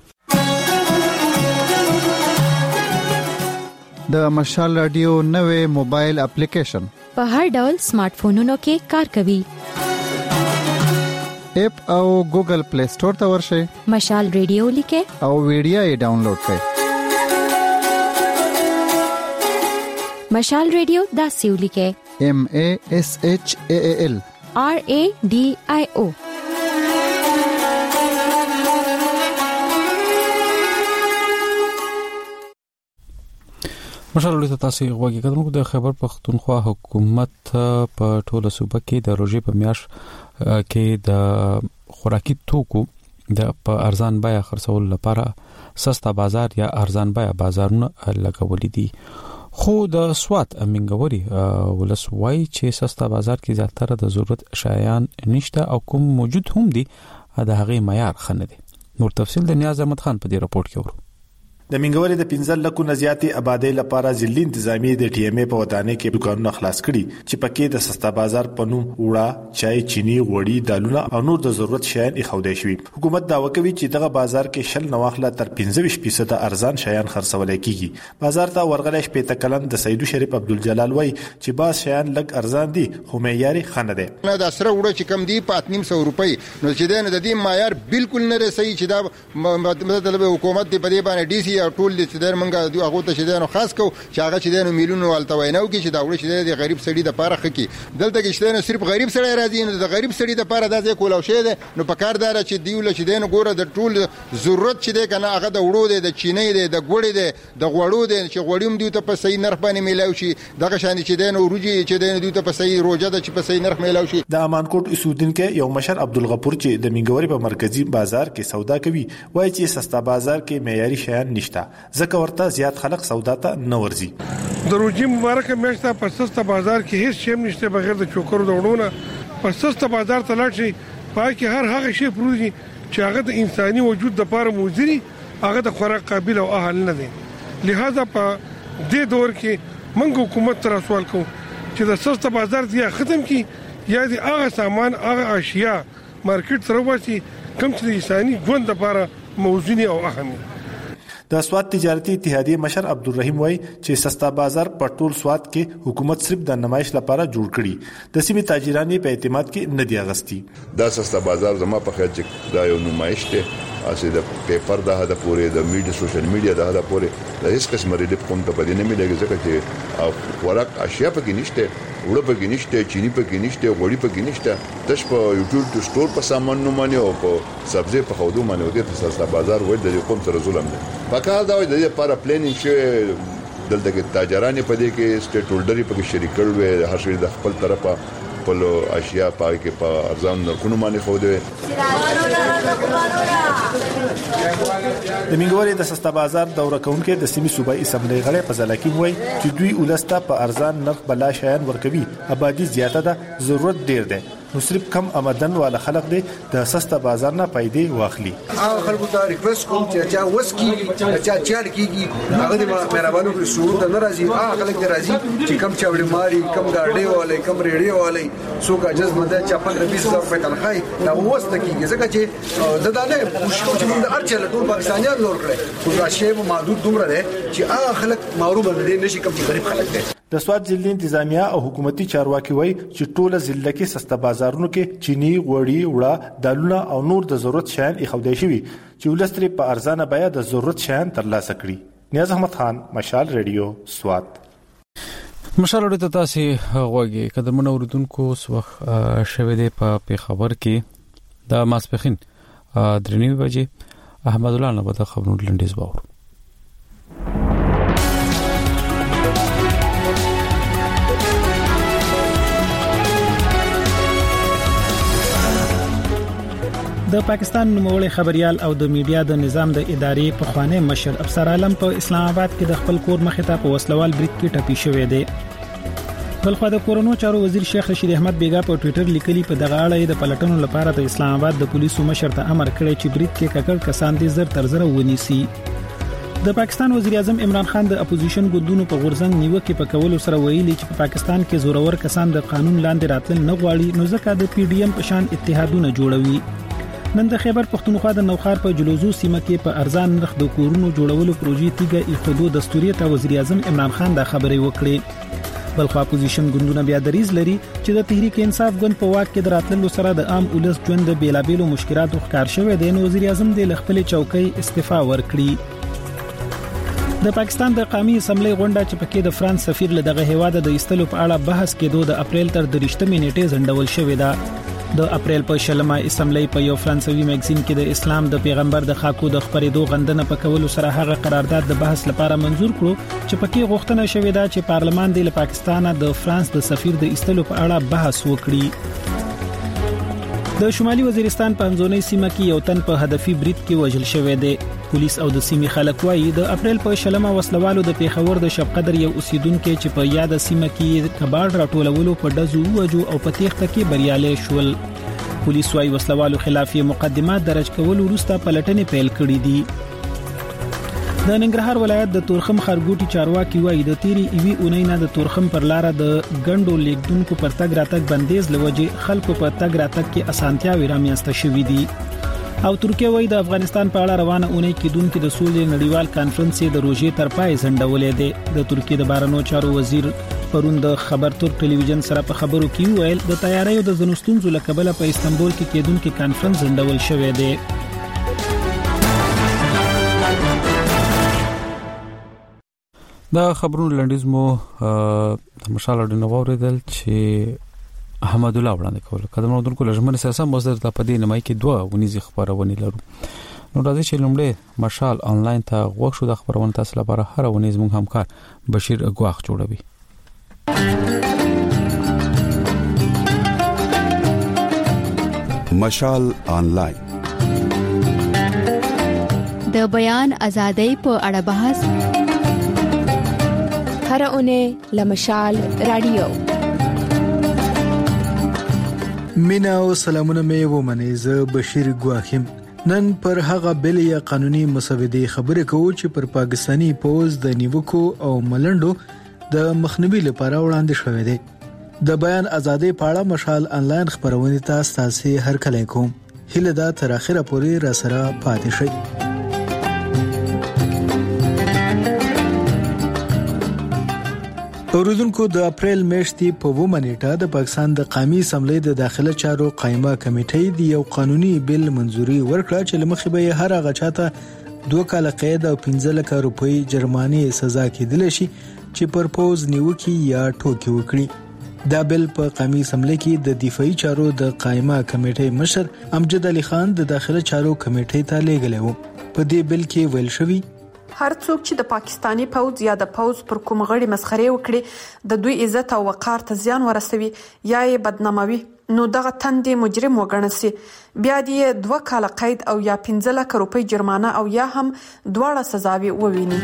د مشال رادیو نوې موبایل اپلیکیشن په هر ډول سمارټ فونونو کې کار کوي اپ او ګوګل پلی سٹور ته ورشئ مشال رادیو لیکه او ویډیو یې ډاونلوډ کړئ مشال رادیو دا سیو لیکه M A S H A A L R A D I O مشال ته تاسو غوږی کډمو د خبر پښتونخوا حکومت په ټوله صوبه کې د روزي په میاش کې د خوراکي توکو د په ارزان بیه خرڅول لپاره سستا بازار یا ارزان بیه بازارونه لګولې دي خو د سوات امنګوري ولسوای چې سستا بازار کې زیاتره د ضرورت شایان نشته او کوم موجود هم دي د هغه معیار خنه دي نور تفصیل د نیاز احمد خان په دې راپورټ کې ورو د منګوري د پنځل لکو نزياتي آبادی لپاره ځلې انتظامی د ټي ام ای په ودانې کې دکانونه خلاص کړي چې پکې د سستا بازار پنو وړا چای چینی غوړي دالونه او نور د ضرورت شیان اخودې شوی حکومت دا وکوي چې دغه بازار کې شل نواخله تر پنځه ویشت فیصد ارزان شیان خرڅول کیږي بازار ته ورغلې شپې تکلن د سیدو شریف عبدالجلال وای چې باز شیان لګ ارزان دي خو معیاري خنه ده نه د سره وړو چې کم دي په نیم سو روپۍ نو چې د دې معیار بالکل نه رسي چې دا مطلب حکومت دی په دې باندې ډي سي او ټول دې در منګه دوه هغه ته شیدانو خاص کو چې هغه شیدانو میلیونو والته ویناو کې چې دا وړي شیدانو د غریب سړي د پاره خکې دلته کې شیدانو صرف غریب سړي راځي نو د غریب سړي د پاره داسې کولاو شه ده نو په کار دار چې دیول شیدانو ګوره د ټول ضرورت چې ده کنه هغه د وړو ده د چینې ده د ګوړې ده د غوړو ده چې غوړیم دی ته په صحیح نرخ باندې میلاو شي دغه شان چې دینو روجي چې دینو دی ته په صحیح روجه ده چې په صحیح نرخ میلاو شي د امانکوټ اسودین کې یو مشر عبدالغفور چې د منګوري په مرکزی بازار کې سودا کوي وایي چې سستا بازار کې معیاري شیان نشته ځکه ورته زیات خلک سودا ته نه ورځي د روجي مبارکه میاشته په سستا بازار کې هیڅ شی نشته بغیر د چوکرو دوړونه په سستا بازار ته لاړ شي پای کې هر هغه شی پروزي چې هغه د انساني وجود د لپاره موزري هغه د خوراک قابل او اهل نه دي لہذا په دې دور کې موږ حکومت تر سوال کوو چې د سستا بازار دی ختم کی یا د هغه سامان هغه اشیاء مارکیټ سره واسي کوم چې انساني ژوند لپاره موزونی او اهمي د سواد تجارتي اتحادیه مشر عبدالرحیم وای چې سستا بازار په ټول سواد کې حکومت صرف د نمایش لپاره جوړ کړي د سیمې تاجرانو په اعتماد کې نه دی اغستی دا سستا بازار زما په خیال چې دا یو نمایش دی اسې د پیپر د هدا پورې د میډیا سوشل میډیا د هدا پورې د هیڅ قسم ریډ کوم ته پدې نه ملګری ځکه چې خوراک اشیاء پکې نشته وړه پکې نشته چینی پکې نشته غوړي پکې نشته تش په یوټیوب ټو سٹور په سامان نو باندې او په سبزی په خودو باندې ودې ته سستا بازار وای د قوم سره ظلم دی پکار دا وای د لپاره پلانینګ شوی دلته کې تاجرانه پدې کې سټیټ هولډري پکې شریک کړو هر شي د خپل طرفه په اشیاء پای کې په ارزان نرخونو باندې خو دی د منګوري د سستا بازار دوره کونکي د سیمې صوبایي اسمبلی غړي په ځلکی وای چې دوی ولستا په ارزان نرخ بلا شایان ورکوي آبادی زیاته ده ضرورت ډیر ده نو صرف کم آمدن والا خلک دي د سستا بازار نه پیدا واخلي هغه خلکو ته ریکوست کوم چې چا وسکي چا چاړ کیږي هغه د مهربانو پر صورت ناراضي هغه خلک راضي چې کم چاوړي ماري کم گاډي والے کم ریډي والے څوک اجازه مده چې پندرہ بیس هزار روپے تنخواهي دا وسته کیږي ځکه چې زدانه مشکل چې موږ ارچل ټول پاکستانیان لور کړي خو راشي محدود دومره ده چې هغه خلک محروم دي نشي کم چې غریب خلک دي د سواد ضلع انتظامیه او حکومتي چارواکي وای چې ټوله ضلع کې سستا بازارونو کې چینی غوړي وړه دالونه او نور د ضرورت شیان اخودې شوی چې ولستري په ارزانه بیه د ضرورت شیان ترلاسه کړي نیاز احمد خان مشال ریډیو سواد مشال ورته تاسو غوږی قدمونه اوردونکو سوخ شوه دی په پیښور کې د ماسپخین درنی بجې احمد الله نه به خبرونه لنډیز باور د پاکستان نوموړی خبريال او د میډیا د نظام د ادارې په خوانه مشر افسر عالم په اسلام آباد کې د خپل کور مخې ته په وسلوال بریټ کې ټپي شوی دی. بلخو د کورونو چارو وزیر شیخ رشید احمد بیگا په ټوئیټر لیکلي په دغه اړه د پلټنو لپاره د اسلام آباد د پولیسو مشر ته امر کړی چې بریټ کې ککړ کسان دي زر تر زر ونیسي. د پاکستان وزیر اعظم عمران خان د اپوزیشن ګوندونو په غورځنګ نیوکه په کولو سره ویلي چې په پاکستان کې زورور کسان د قانون لاندې راتل نه غواړي، نو ځکه د پی ډی ایم په شان اتحادونه جوړوي. نن د خیبر پښتونخوا د نوخار په جلوزو سیمه کې په ارزان نرخ د کورونو جوړولو پروژې تیګه ایښودو دستوري ته وزیر اعظم عمران خان دا خبرې وکړې. بلخو اپوزیشن ګوندونه بیا دریز لري چې د تحریک انصاف ګوند په واک کې دراتلو سره د عام ولس ژوند د بیلابېلو مشکلاتو ښکار شوی دی، نو وزیر اعظم د خپل چوکۍ استعفا ورکړي. د پاکستان د قومي اسمبلی غونډه چې پکې د فرانس سفیر له دغه هیواد د ایستلو په اړه بحث کېدو د اپریل تر درشتمې نیټې ځنډول شوې ده. د اپریل په شلمه اسمبلی په یو فرانسوي میگزین کې د اسلام د پیغمبر د خاکو د خبرېدو غندنه په کولو سره هغه قرارداد د بحث لپاره منزور کړو چې پکې غوښتنه شوې ده چې پارلمان د پاکستان د فرانس د سفیر د ایستلو په اړه بحث وکړي. د شمالي وزیرستان په همزونی سیمه کې یو تن په هدفي بریټ کې وژل شوی دی. پولیس او د سیمې خلک وایي د اپریل په شلمه وسلوالو د پیښور د شپقدر یو اوسیدونکو چې په یاد سیمه کې کباړ راټولولو په دزو وجو او په تیښته کې بریالي شول. پولیس وايي وسلوالو خلاف مقدمات درج کول وروسته پلټنې پیل کړې دي. د ننګرهار ولایت د تورخم خرګوټي چارواکي وايي د تیری ایوي اونۍ نه د تورخم پر لار د ګندو لیکدونکو پر تګ راتګ بندیز لوجه خلکو په تګ راتګ کې اسانتیاوي رامنځته شوې دي. او ترکیه وايي د افغانستان په اړه روانه اونۍ کې دونکو د سولې نړیوال کانفرنس د روزي تر پای ځنډولې ده. د ترکیه د بارنو چارو وزیر پرون د خبر تور ټلویزیون سره په خبرو کې ویل د تیاریو د زنوستونزو لکبل په استنبول کې کېدونکو کانفرنس ځنډول شوې ده. دا خبرونه لنډیز مو مشال اډنو اوریدل چې احمد الله وړاندې کول قدم نودونکو لجمن سیاست مصدر ته پدې نمای کې دوه ونیزي خبرونه لرو. نو راځي چې لومړی مشال انلاین ته غوښ شو د خبرونه تاسو لپاره هر ونیز مونږ همکار بشیر غواخ جوړوي. مشال انلاین د بیان ازادۍ په اړه بحث هر اونۍ لمشال رادیو. مینا او سلامونه مې ومنې زه بشیر غواخم. نن پر هغه بل یا قانوني مسودې خبرې کوو چې پر پاکستانی پوز د نیوکو او ملندو د مخنیوي لپاره وړاندې شوې ده. د بیان ازادۍ په اړه مشال انلاین خبرونه تاسو هر کله کوم هله دا تر اخره پورې را سره پاتې شئ. اوریدونکو د اپریل میاشتې په ومه نیټه د پاکستان د قومي اسمبلی د داخله چارو قائمه کمیټې د یو قانوني بل منځوري ورکړه چې لمخې به هر هغه چاته دوه کال قید او پنځه لک روپۍ جرمانه سزا کېدل شي چې پر پوز نیوکي یا ټوکی وکړي. دا بل په قومي اسمبلی کې د دفاعي چارو د قائمه کمیټې مشر امجد علي خان د داخله چارو کمیټې ته لیږلی و. په دې بل کې ویل شوی هر څوک چې د پاکستانی پوز یا د پوز پر کوم غړي مسخره وکړي د دوی عزت او وقار ته زیان ورسوي یا یې بدناموي نو دغه تندې مجرم وګڼل شي. بیا دې دوه کال قید او یا پنځه لک روپۍ جرمانه او یا هم دواړه سزاوي وویني.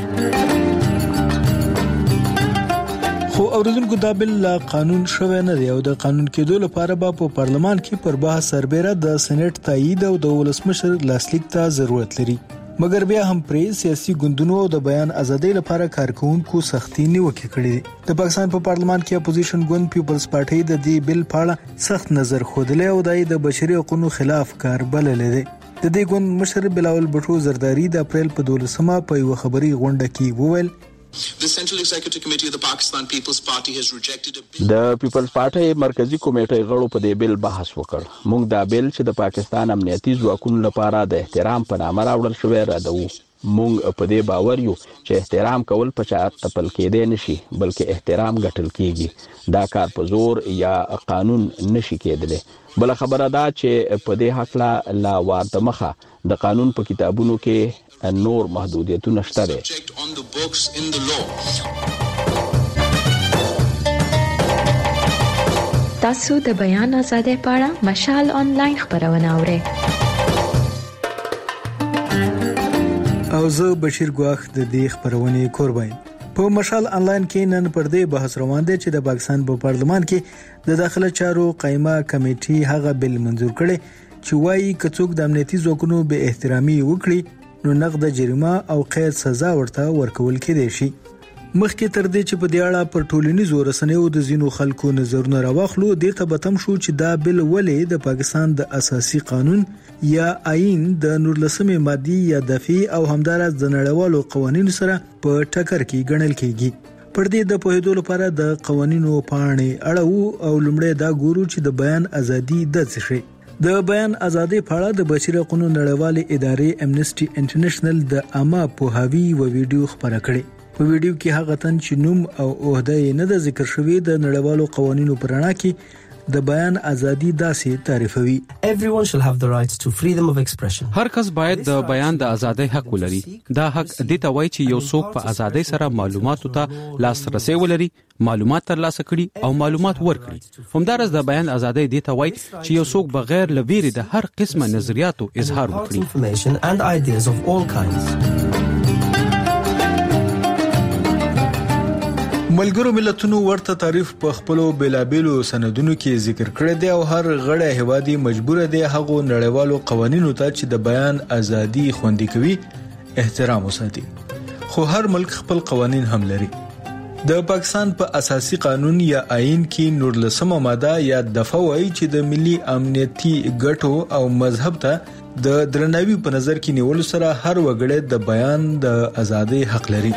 خو اوریدونکو دا بل قانون شوی نه دی او د قانون کېدو لپاره به په پارلمان کې پر بحث سربېره د سېنات تایید او د ولسمشر لاسلیک ته ضرورت لري. مګر بیا هم پرې سیاسي ګوندونو او د بیان ازادۍ لپاره کارکونکو سختي نیوکه کړې. د پاکستان په پارلمان کې اپوزیشن ګوند پیپلز پارټي د دې بل په اړه سخت نظر خوده او د بشري حقوقو خلاف کار بللې ده. د دې ګوند مشر بلاول بټو زرداری د اپریل په دولسمه په یو خبري غونډه کې وویل The Central Executive Committee of the Pakistan People's Party has rejected a bill. د پیپلز پارټي مرکزی کمیټې غړو په دې بل بحث وکړ. موږ دا بل چې د پاکستان امنیتي ځواکونو لپاره د احترام په نامه راوړل شوی ردو. موږ په دې باور یو چې احترام کول په چا تپل کېدې نشي بلکې احترام ګټل کېږي. دا کار په زور یا قانون نشي کېدلی. بل خبره دا چې په دې حق لا وارد مخه د قانون په کتابونو کې نور محدودیتونه شته دي. تاسو د بیان آزادۍ په اړه مشال انلاین خبرونه اورئ. او زه بشیر ګواخ د دې خبرونه کوربایم. په مشال انلاین کې نن پر دې بحث روان دی چې د پاکستان په پارلمان کې د داخله چارو قائمه کمیټې هغه بل منزور کړي چې وايي کڅوک د امنیتي ځواکونو به احترامي وکړي نو نقد جریمه او قید سزا ورته ورکول کېدای شي. مخکې تر دې چې په دې اړه پر ټولنیزو رسنیو د زینو خلکو نظرونه راوخلو د ته بتم شو چې دا بل ولې د پاکستان د اساسي قانون یا آئین د نورلسمه مادي یا دفعي او همدارس د نړیوالو قوانینو سره په ټکر کې ګڼل کېږي. پر دې د پوهېدو لپاره د قوانینو پاڼې اړو او لومړی دا ګورو چې د بیان ازادي د څه شي. د بیان ازادي په اړه د بشري حقوقو نړیوالې ادارې امنیسټي انټرنیشنل د عامه پوهاوي و ویډیو خبره کړې. په ویډیو کې هغه تن چې نوم او عہده نه د ذکر شوی د نړیوالو قوانینو پر اړه کې د بیان ازادي داسې تعریفوي. Everyone shall have the right to freedom of expression. هر کس باید د بیان د ازادۍ حق ولري. دا حق د ته وایي چې یو څوک په ازادۍ سره معلوماتو ته لاسرسي ولري، معلومات ترلاسه کړي او معلومات ورکړي. همدارس د بیان ازادۍ د ته وایي چې یو څوک بغیر له ویرې د هر قسمه نظریاتو اظهار وکړي. Information and ideas of all kinds. ملګرو ملتونو ورته تعریف په خپلو بلابلو سندونو کې ذکر کړی دی او هر غړی هیوادي مجبور دی هغه نړیوالو قوانینو ته چې د بیان ازادي خوندي کوي احترام وساتي. خو هر ملک خپل قوانین هم لري. د پاکستان په اساسي قانون یا آئین کې نورلسمه ماده یا دفعه وایي چې د ملي امنیتي ګټو او مذهب ته د درناوي په نظر کې نیول سره هر وګړی د بیان د ازادۍ حق لري.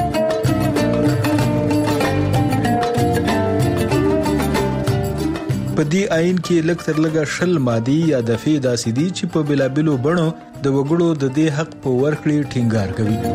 په دې آئین کې لږ تر لږه شل مادي یا دفعې داسې دي چې په بلابلو بڼو د وګړو د دې حق په ورکړې ټینګار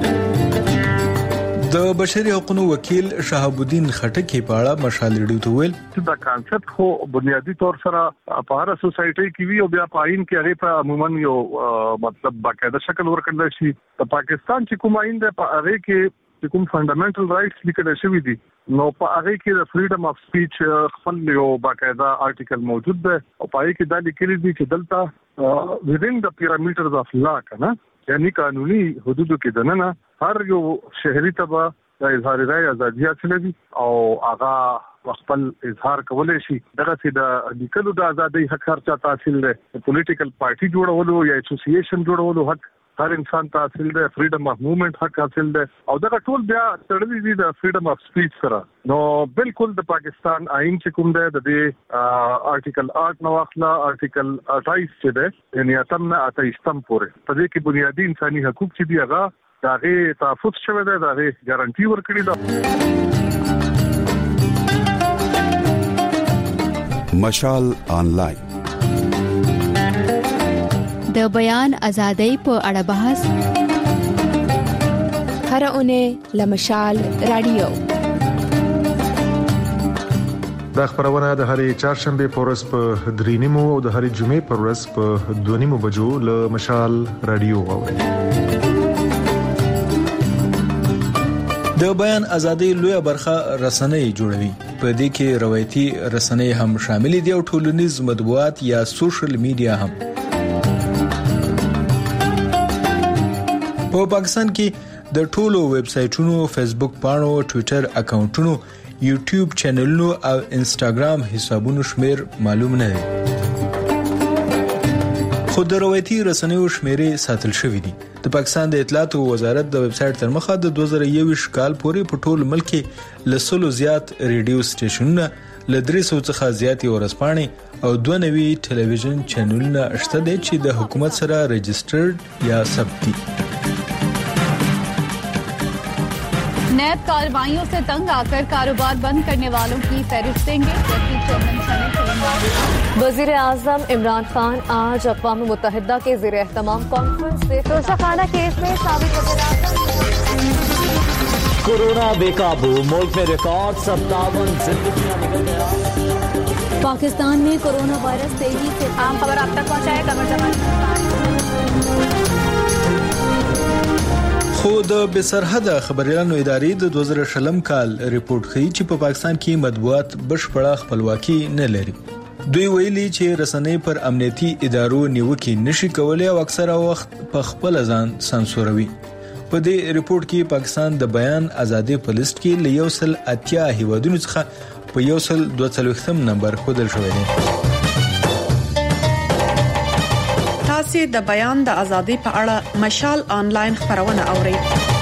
کوي. د بشري حقوقو وکیل شهاب الدین خټک په اړه مشال ریډیو ته ویل چې دا کانسپټ خو بنیادی طور سره په هر سوسایټي کې وی او بیا په آئین کې هغه په عموما یو مطلب باقاعده شکل ورکړل شي. د پاکستان چې کوم آئین دی په هغه کې چې کوم فندامنټل رائټس لیکل شوی دي نو په هغه کې د فریډم اف سپیچ خپل یو باقاعده آرټیکل موجود دی او په هغه کې دا لیکل دي چې دلته within the parameters of law کنه یعنی قانوني حدودو کې دننه هر یو شهري تبع د اظهار رائے ازادي حاصلوي او هغه خپل اظهار کولای شي. دغه چې د لیکلو د ازادۍ حق هر چا حاصل دی. پولیټیکل پارټي جوړولو یا اسوسییشن جوړولو حق هر انسان ته حاصل دی. فریډم اف موومېنټ حق حاصل دی او دغه ټول بیا تړلي دي د فریډم اف سپیچ سره. نو بالکل د پاکستان آئین چې کوم دی د دې آرټیکل آټ نو اخلا آرټیکل اٹھائیس چې دی یعنی اتم نه اتهشتم پورې په دې کې بنیادی انساني حقوق چې دی هغه دغه تحفظ شوی دی، دغه ګارانټي ورکړي ده. مشال انلاین د بیان ازادۍ په اړه بحث هر اونۍ لمشال رادیو. دا خبرونه د هرې چهارشنبه په ورځ په درې نیمو او د هرې جمعې په ورځ په دوه نیمو بجو له مشال رادیو واورئ. د بیان ازادۍ لویه برخه رسنۍ جوړوي. په دې کې روایتي رسنۍ هم شامل دي او ټولنیز مطبوعات یا سوشل میډیا هم. په پاکستان کې د ټولو ویب سایټونو، فیسبوک پاڼو، ټوئیټر اکاونټونو، یوټیوب چینلونو او انسټاګرام حسابونو شمیر معلوم نه دی. خو د روایتي رسنیو شمیرې ساتل شوې دي. د پاکستان د اطلاعات وزارت د ویب سایټ تر مخه د دوه زره یوویشت کال پورې په ټول ملک کې لسلو زیات ریډیو سټیشنونه، ل درې سوه څخه زیاتې ورځپاڼې او دوه نوي ټلویزیون چینلونه شته دي چې د حکومت سره رجسټرډ یا ثبت دي. नैब कार्रवाइयों से तंग आकर कारोबार बंद करने वालों की फहरिस्त देंगे. वजीर आजम इमरान खान आज अक़वाम मुत्तहिदा के ज़ेर एहतमाम कॉन्फ्रेंस से तोशाखाना केस में साबित कोरोना बेकाबू, मुल्क में रिकॉर्ड सत्तावन जिंदगियां निकल गया. पाकिस्तान में कोरोना वायरस तेजी से आम खबर आप तक पहुंचाए कमर जमान. خو د بسرحده خبريالانو ادارې د دوه زره شلم کال ریپورت ښیي چې په پاکستان کې مطبوعات بشپړه خپلواکي نه لري. دوی ویلي چې رسنۍ پر امنیتي ادارو نیوکې نشي کولای او اکثره وخت په خپل ځان سانسوروي. په دې ریپورت کې پاکستان د بیان ازادي په لیست کې له یو سل اتیا هیوادونو څخه په یو سل دوه څلوېښتم نمبر ښودل شوی دی. تاسو د بیان د ازادي په اړه مشال آنلاین خبرونه اورئ.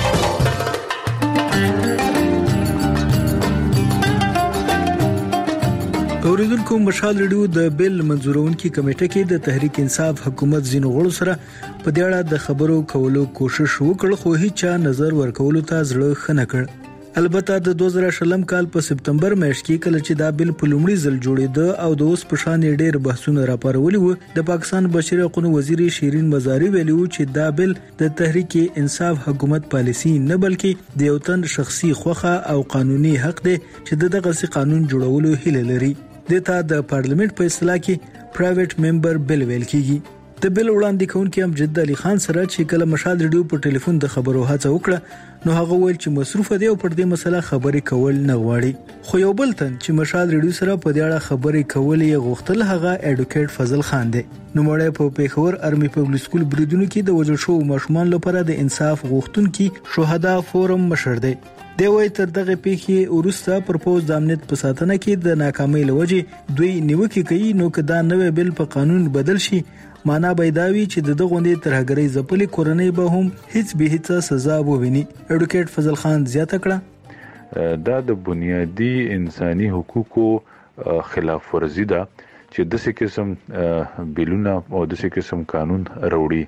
اوریدونکو مشال ریډیو د بیل منظورونکو کمیټه کې د تحریک انصاف حکومت زینو غړو سره په دې اړه د خبرو کولو کوشش وکړ خو هیڅ نظر ورکولو ته زړه خنه کړ. البته د دوه زره شلم کال په سپتمبر میاشت کې کله چې دا بیل په لومړي ځل جوړېده او د اوس په شان ډېر بحثونه راپارولي وو د پاکستان بشري حقوقو وزیر شیرین مزاری ویلي وو چې دا بیل د تحریک انصاف حکومت پالیسی نه بلکې د یو تن شخصي خوخه او قانوني حق دی چې دغه قانون جوړولو هیله لري. دته د پارلیمنت په اصطلاح کې پرایویټ ممبر بیل ویل کیږي. د بیل وړاندې کوونکی امجد علي خان سره چې کله مشال ریډیو په ټلیفون د خبرو هڅه وکړه نو هغه ویل چې مصروف دی او پر دې مسله خبرې کول نه غواړي. خو یو بل تن چې مشال ریډیو سره په دې اړه خبرې کول یې غوښتل هغه اډوکیټ فضل خان دی. نو مړی په پیښور ارمي پبلک سکول بریدونو کې د وژل شوو ماشومان لپاره د انصاف غوښتونکي شهدا فورم مشر دی. د وای تر دغه پیښې ورسته پرپوز د امنیت په ساتنه کې د ناکامۍ لوجې دوی نیوکه کوي نو که دا نوې بیل په قانون بدل شي معنا به دا وي چې د دغونې ترهګرۍ ځپلې کورنۍ به هم هیڅ به هیڅ سزا وویني. اډوکیټ فضل خان زیاته کړه دا د بنیادی انساني حقوقو خلاف ورزي ده چې د څه قسم بیلونه او د څه قسم قانون راوړي.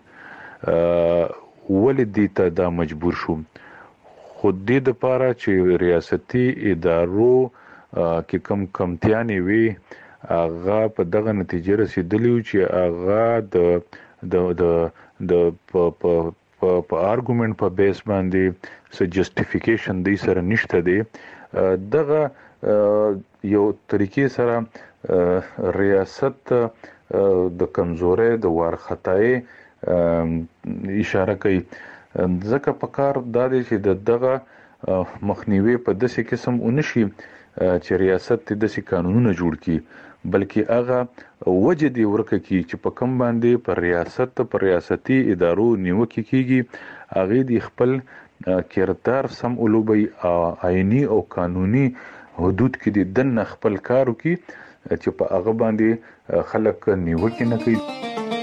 ولې دې ته دا مجبور شو؟ خود دې د پاره چې ریاستي ادارو کې کم کمتیانې وي هغه په دغه نتیجه رسیدلی چې هغه د د د د په په ارګومنت په بیس باندې څه جسټیفیکیشن دی سره نشته دی. دغه یو طریقې سره ریاست د کمزوري د وارخطای اشاره کوي. ځکه په کار دا دی چې دغه مخنیوي په داسې قسم ونشي چې ریاست د داسې قانونونه جوړ کړي بلکې هغه وجه دی ورکه کی چې په کم باندې پر ریاست پر ریاستي ادارو نیوکه کیږي هغه دی خپل کردار سم اولوبي آئینی او قانوني حدود کې د دن خپل کارو کی چې په هغه باندې خلک نیوکه نه کوي.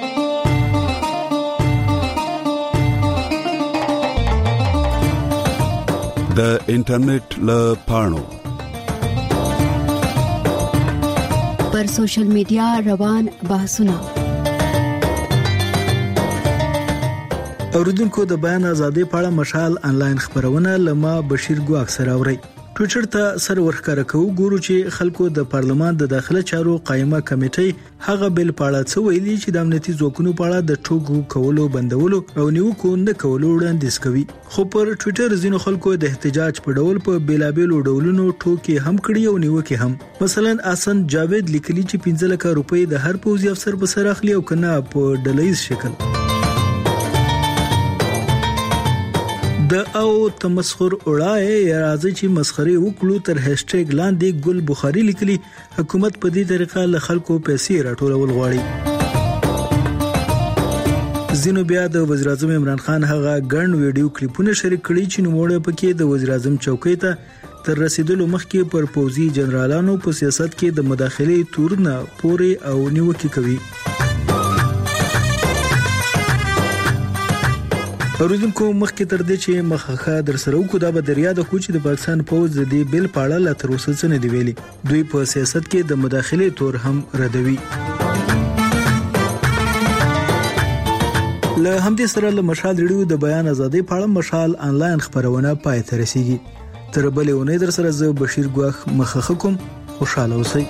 د انټرنیټ له پاڼو پر سوشل میډیا روان بحثونه اوریدونکو د بیان ازادي په اړه مشال آنلاین خبرونه لما بشیر ګواک سره اوري. ټویټر ته سر ورخکاره کوو ګورو چې خلکو د پارلمان د داخله چارو قائمه کمیټې هغه بیل په اړه څه ویلي چې د امنیتي ځواکونو په اړه د ټوګو کولو بندولو او نیوکو نه کولو وړاندیز کوي. خو پر ټویټر ځینو خلکو د احتجاج په ډول په بیلابېلو ډولونو ټوکې هم کړي او نیوکې هم. مثلا آسن جاوید لیکلي چې پنځه لک روپۍ د هر پوځي افسر په سر اخلي او کنه په ډلهیز شکل. د او تمسخر اورای راځي چې مسخري وکړو تر هاشټیګ لاندې ګل بخاری لیکلي حکومت په دې طریقه له خلکو پیسې راټولول غواړي. زینو بیا د وزیر اعظم عمران خان هغه ګڼ ویډیو کلیپونه شریک کړي چې نوموړی پکې د وزیر اعظم چوکۍ ته تر رسیدلو مخکې پر پوځي جنرالانو په سیاست کې د مداخلې تورونه پورې او نیوکې کوي. اوریدونکو مخکې تر دې چې مخخه در سره وکړو دا به دریا د کوچ د پاکستان پوز د دې بیل پاړه لا تر اوسه څه نه دی ویلي. دوی په سیاست کې د مداخلې تور هم ردوي. له همدې سره له مشال ریډیو د بیان ازادي په اړه مشال آنلاین خبرونه پای ته رسیږي. تر بلې اونۍ در سره زه بشیر ګواخ مخخه کوم. خوشاله اوسئ.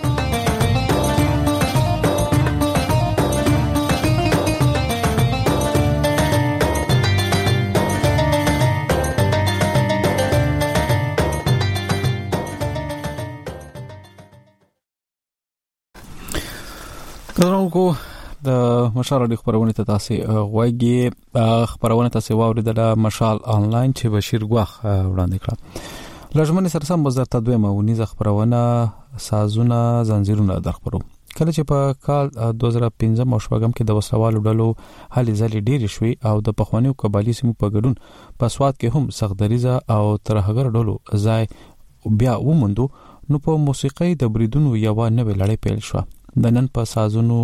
درنو د مشال د خبرونه ته تاسو غوږی خبرونه تاسو واوریدله مشال آنلاین چې بشیر ګواخ وړاندې کړه. لږمن سره سم وزارت دویمه ونیزه خبرونه سازونه زنجیرونه در خبرو کله چې په کال دوه زره پنځه او شپږم کې د وسلوالو ډلو هلي ځلې ډېرې شوې او د پخوانیو قبایلی سیمو په ګډون په سواد کې هم سختدریزه او ترهګر ډلو ځای بیا وموندو، نو په موسیقي د بریدونو یو نوې لړۍ پیل شو. د نن په سازونو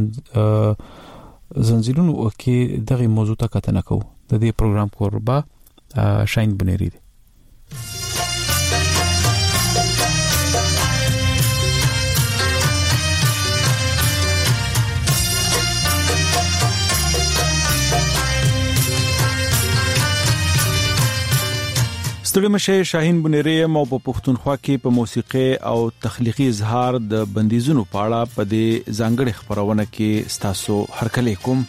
زنجیرونو کې دغه موضوع ته کتنه کوو. د دې پروګرام کوربه شاهین بنيري دی. ستړي مشه شاهین بنيري مو په پښتونخوا کې په موسیقي او تخلیقي اظهار د بندیزونو په اړه په دې ځانګړي خبرونه کې ستاسو هرکلی کوم.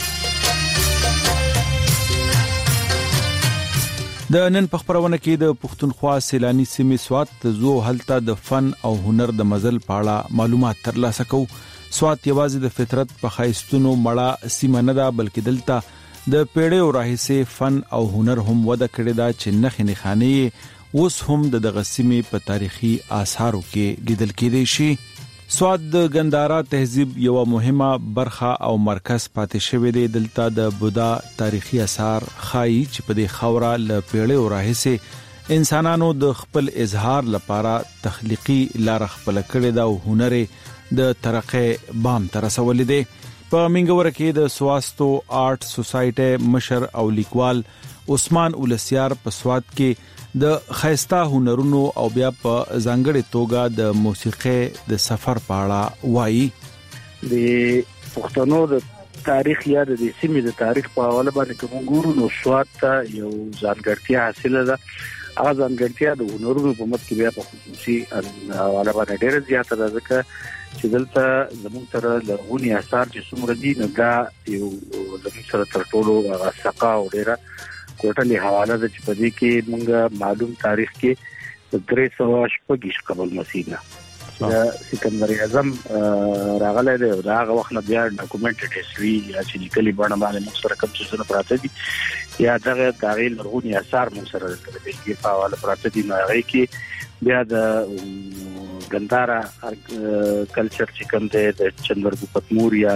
د نن په خبرونه کې د پښتونخوا سیلاني سیمې سوات زو هلته د فن او هنر د مزل په اړه معلومات ترلاسه کوو. سوات یوازې د فطرت په خایستونو مړه سیمه نه ده، بلکې دلته د پیړیو راهیسې فن او هنر هم وده کړې ده چې نښې نښانې اوس هم د دغه سیمې په تاریخي آثارو کې لیدل کېدای شي. سوات د ګندارا تهذیب یو مهمه برخه او مرکز پاتې شوی دی. دلته د بودا تاریخي آثار خایي چې په دې خوره ل پیړیو راهیسې انسانانو د خپل اظهار لپاره تخلیقي لار خپل کړې ده او هنر د ترقې بام تر رسولې دی. په منګور کې د سواستو آرټ سوسایټي مشر او لیکوال عثمان ولسیار په سوات کې د خیستا هنرونو او بیا په ځانګړي توګه د موسیقي د سفر په اړه وایي. د پښتنو د تاریخ یا د سیمې د تاریخ په حواله باندې کوم ګورو نو سوات ته یو ځانګړتیا حاصله ده. هغه ځانګړتیا د هنرونو په مت کې بیا په خصوصي حواله باندې ډېر زیاته ده، ځکه چې دلته زموږ سره لرغوني آثار چې څومره دي نو دا یو زموږ سره تر ټولو هغه ثقه او ډېره کوټلې حواله ده چې په دې کې موږ معلوم تاریخ کې د درې سوه شپږ قبل مسیح نه د سکندر اعظم راغلی دی او دا هغه وخت نه بیا ډاکومنټډ هیستوري یا چې لیکلي بڼه باندې موږ سره کوم څه پراته دي یا دغه د هغې لرغوني آثار موږ سره د بلګي په حواله پراته دي. نو هغې کې بیا د ګندارا کلچر چې کوم دی د چندرګوپت موریا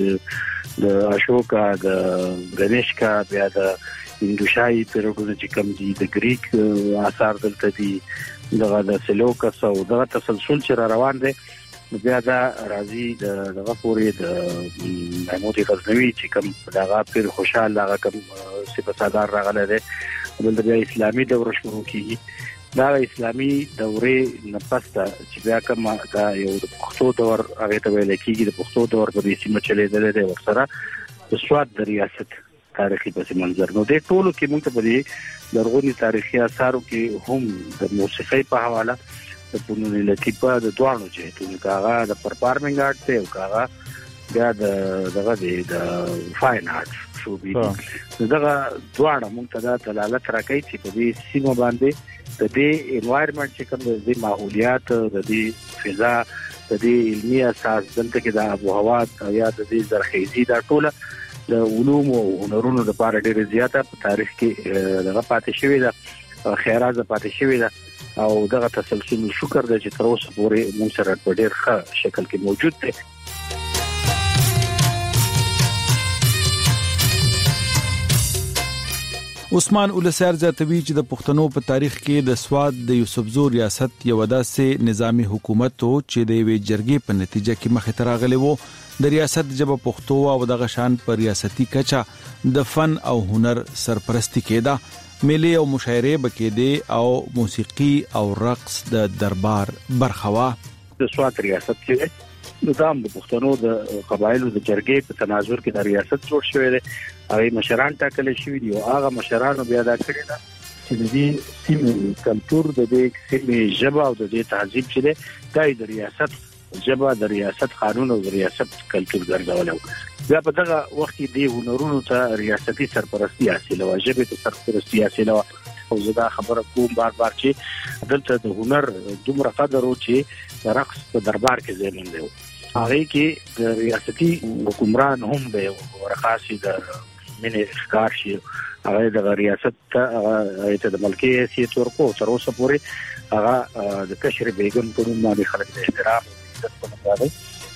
د اشوکا د غنیشکا بیا د هندوشاهي پیریډونه چې کوم دي د گریک آثار دلته دي دغه د سلوکس او دغه تسلسل چې را روان دی بیا دا راځي دغه پورې د محمود غزنوي چې کوم دغه پیر خوشحال دغه کوم سپهسالار راغلی دی بل بیا اسلامي دوره شروع کیږي. دا اسلامي دورې نپسته چې بیا کوم دا یو د پښتو دور هغه ته ویل کېږي د پښتو دور په دې سیمه چلیدل دی ورسره د سوات د ریاست تاریخي پس منظر. نو د ټولو کې موږ په دې لرغوني تاریخي آثارو کې هم د موسیقۍ په حواله د فنون لطیفه د دوانو جهتونو کاغه د پرفارمینګ آرټ ته او کاغه بیا د دغه د فاین آرټ شو بي دغه دوانو موږ ته د دلالت راکړي چې په دې سیمه باندې د دې انوایرنمنت چې کوم د ماحولیات د دې فضا د دې علمي اساس دلته کې د ابو هوا یا د دې زرخیزي دا ټوله د علوم او هنرونو لپاره ډېر زیاته په تاریخ کې دغه پاتې شوی ده، خیرات پاتې شوی ده او دغه تسلسل شکر د چې تر اوسه پورې موږ سره په ډېر ښه شکل کې موجود دی. عثمان ولسیار زیاتوي چې د پښتنو په تاریخ کې د سواد د یوسفزو ریاست یو داسې نظامی حکومت و چې د وی جرګې په نتیجه کې مخ ته راغلی وو. د ریاست جبه پښتو او دغه شان پر ریاستي کچا د فن او هنر سرپرستی کېده. میلې او مشاعرې بکېده او موسیقي او رقص د دربار برخه وا. د سواد ریاست کې د دام د پښتنو د قبایلو د جرګې په تناظر کې د ریاست جوړ شوی دی. هغه مشران ټاکل شوی دي او هغه مشرانو بیا دا کړی دا چې د دې سیمې کلتور د دې سیمې ژبه او د دې تهذیب چې دی د ریاست ژبه د ریاست قانون او د ریاست کلتور ګرځول. بیا په دغه وخت کې د هنرونو ته ریاستي سرپرستی حاصله و، ژبه ته سرپرستی حاصله و. او زه دا خبره کوم بار بار چې دلته د هنر دومره قدر او چې د رقص په دربار کې ځای موندی و. هغه کې د ریاستي حکمران هم به ورخاصي د منې ښکار شي هغه د ریاست ته د ملکي حیثیت ورکو. تر اوسه پورې هغه د کشر بیگم په نوم باندې خلک د احترام عزت په نوم باندې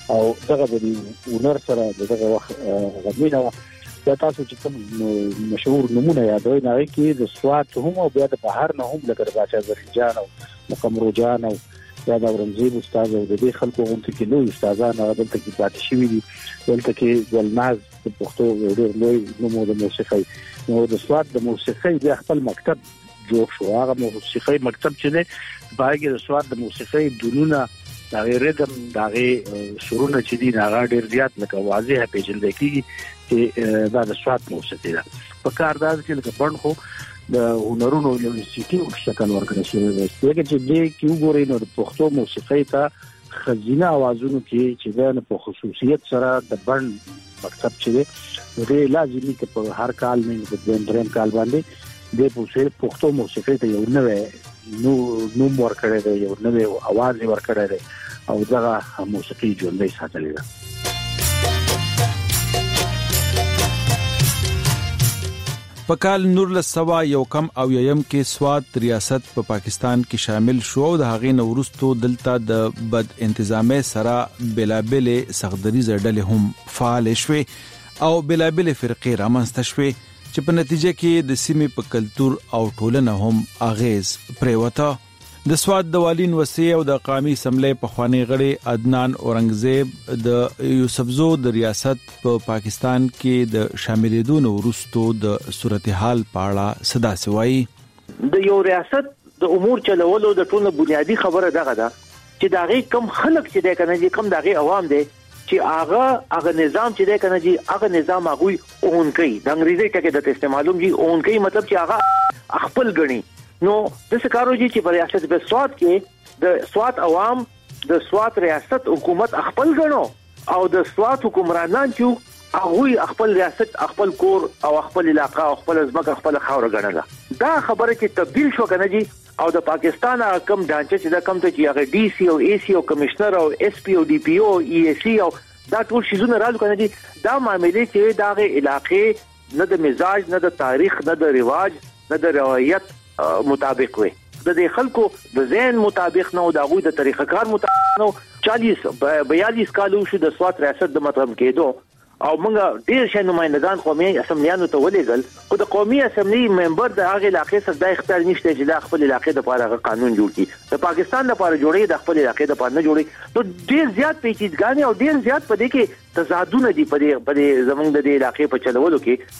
او دغه د ونر سره دغه وخت غوښنه دا تاسو چې کوم مشهور نمونه یادوي نه کې د سوات هم او بیا د بهر نه هم لکه باچا زرجان او مقمرو جان او یا د اورنګزیب استاد او د دې خلکو غونډه کې نو استادان هغه دلته کې پاتې شوي دي دلته کې ګلناز د پښتو ډېر لوی نومو د موسیقي نو د سوات د موسیقي د خپل مکتب جوړ شو هغه موسیقي مکتب چې نه باغې د سوات د موسیقي دونونه دا ریدم دا غي شروع چې دي هغه ډېر زیات لکه واضح پیژندل کیږي چې دا د سوات موسیقي ده په کار دا چې لکه بڼ خو د هنرونو یونیورسيټي او شکل ورکړل شوی دی چې دې کې وګورئ نو د پښتو موسیقي ته خزینه اوازونو کې چې دا په خصوصیت سره د بڼ مکتب چې دی د لازمي کې په هر کال نه په دریم کال باندې د پښتو موسیقي ته یو نوې نو نو ورکړی دی یو نوې اواز ورکړی دی او دغه موسیقي ژوندۍ ساتلې ده په کال نور له سوا یو کم او یم کې سوات ریاست په پا پاکستان کې شامل شو او د هغې نورستو دلته د بد انتظامی سره بلابلې سغدري زړل هم فعال شوي او بلابلې فرقې رامنځته شوي چې په نتیجه کې د سیمې په کلچر او ټولنه هم اغیز پریوته د سوات د والین وسی او د قومي سملې په خوانی غړي عدنان اورنګزیب د یوسفزو د ریاست په پاکستان کې د شاملېدو وروسته د صورتحال په اړه صدا سوای د یو ریاست د امور چلولو د ټولو بنیادی خبره دغه ده چې داغه کم خلک چې د کنه کم داغه عوام دي چې هغه هغه نظام چې د کنه جی هغه نظام هغه اون کوي د انګریزي ټکي د استعمالوم جی اون کوي مطلب چې هغه خپل غني نو د سکارو جی چې په ریاست په سوات کې د سوات عوام د سوات ریاست حکومت خپل غنو او د سوات حکمرانان چې هغه خپل ریاست خپل کور او خپل علاقې او خپل ځمکه خپل خاور غنله دا خبره چې تبدیل شو کنه جی او د پاکستان کم ډانچه چې دا کم ته چې هغه ډي سي او اي سي او کمشنر او اس پي او ډي پي او اي اي سي او دا ټول شیزونه رالو کنه جی دا معاملې چې داغه علاقې نه د مزاج نه د تاریخ نه د رواج نه د روایت مطابق وي د دې خلکو د ذهن مطابق نه او د غوي د طریقه کار مطابق نو چالیس بیالیس کالو شو د سوات ریاست د مطلب کېدو او موږ ډیر شې نمائندگان قومي اسمبلیانو ته ولېګل خو د قومي اسمبلی ممبر د هغه علاقې سره د اختیار نشته چې د خپل علاقې د لپاره قانون جوړ کړي د پاکستان لپاره جوړي د خپل علاقې د لپاره نه جوړي نو ډیر زیات پیچیدګانې او ډیر زیات په دې کې تضادونه دي په دې په دې زمونږ د علاقې په چلولو کې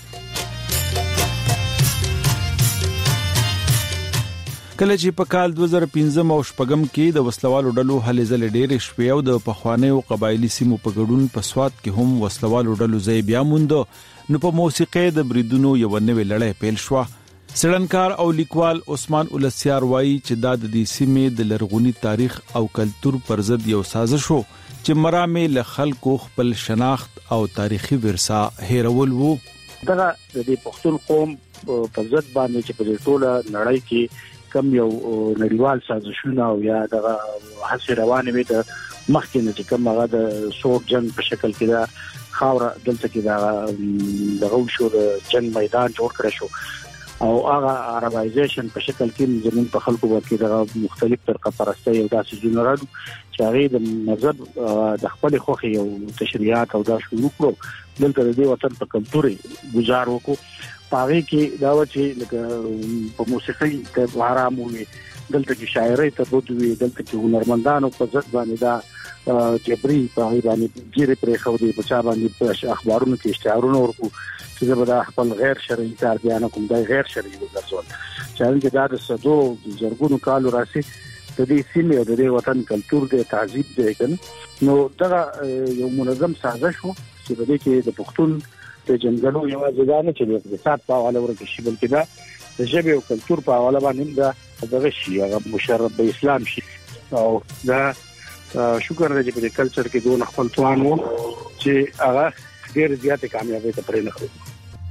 کله چې په کال دوه زره پنځه او شپږم کې د وسلوالو ډلو هلې ځلې ډېرې شوې او د پخوانیو قبایلی سیمو په ګډون په سوات کې هم وسلوالو ډلو ځای بیا موند نو په موسیقي د بریدونو یو نوې لړۍ پیل شو سړنکار او لیکوال عثمان اولسیار وایي چې دا د دې سیمې د لرغونی تاریخ او کلچر پر ضد یو سازش وو چې مرامې له خلکو خپل شناخت او تاریخي ورثه هیرول وو دا د پښتون قوم په ضد باندې چې په ټوله نړۍ کې کم یو نړیوال سازشونه او یا دغه هڅې روانې وي د مخکې نه چې کوم هغه د سوق جنگ په شکل کې دا خاور دلته کې دا دغه شو د جنگ میدان جوړ کړی شو او هغه عربایزیشن په شکل کې زمون په خلکو ورکې دغه مختلف فرقه پرستی او داسې جنرال چې هغه د مذهب د خپل خوخي او تشریعات او دا شروع کړو دلته د وطن په کلتوري گزار وکړو پاره کې دا و چې لکه په موسیقي کې حرام وي دلته کې شاعري ته بوتوي دلته کې هنرمندانو په ځد باندې دا جبري په باندې ګيري پرې خو دي په چا باندې په اخبارونو کې اشتهارونه ورکو چې دا خپل غیر شرعي کار بیان کوم دا غیر شرعي وګرځول چې دا د صدو زرګونو کالو راسي د دې سیمې او د دې وطن کلچر د تعذيب دی کنه نو دا یو منظم سازش وو چې د دې کې د پښتون د جنګلو یو ځای نه چې د اقتصاد په حواله ورکه شي بلکې دا د ژبې او کلچر په حواله باندې دا دغه شي هغه مشرب به اسلام شي او دا شکر دې په کلچر کې دوه خپل توان وو چې هغه ډېر زیاتې کامیابی ته پرې نه کړو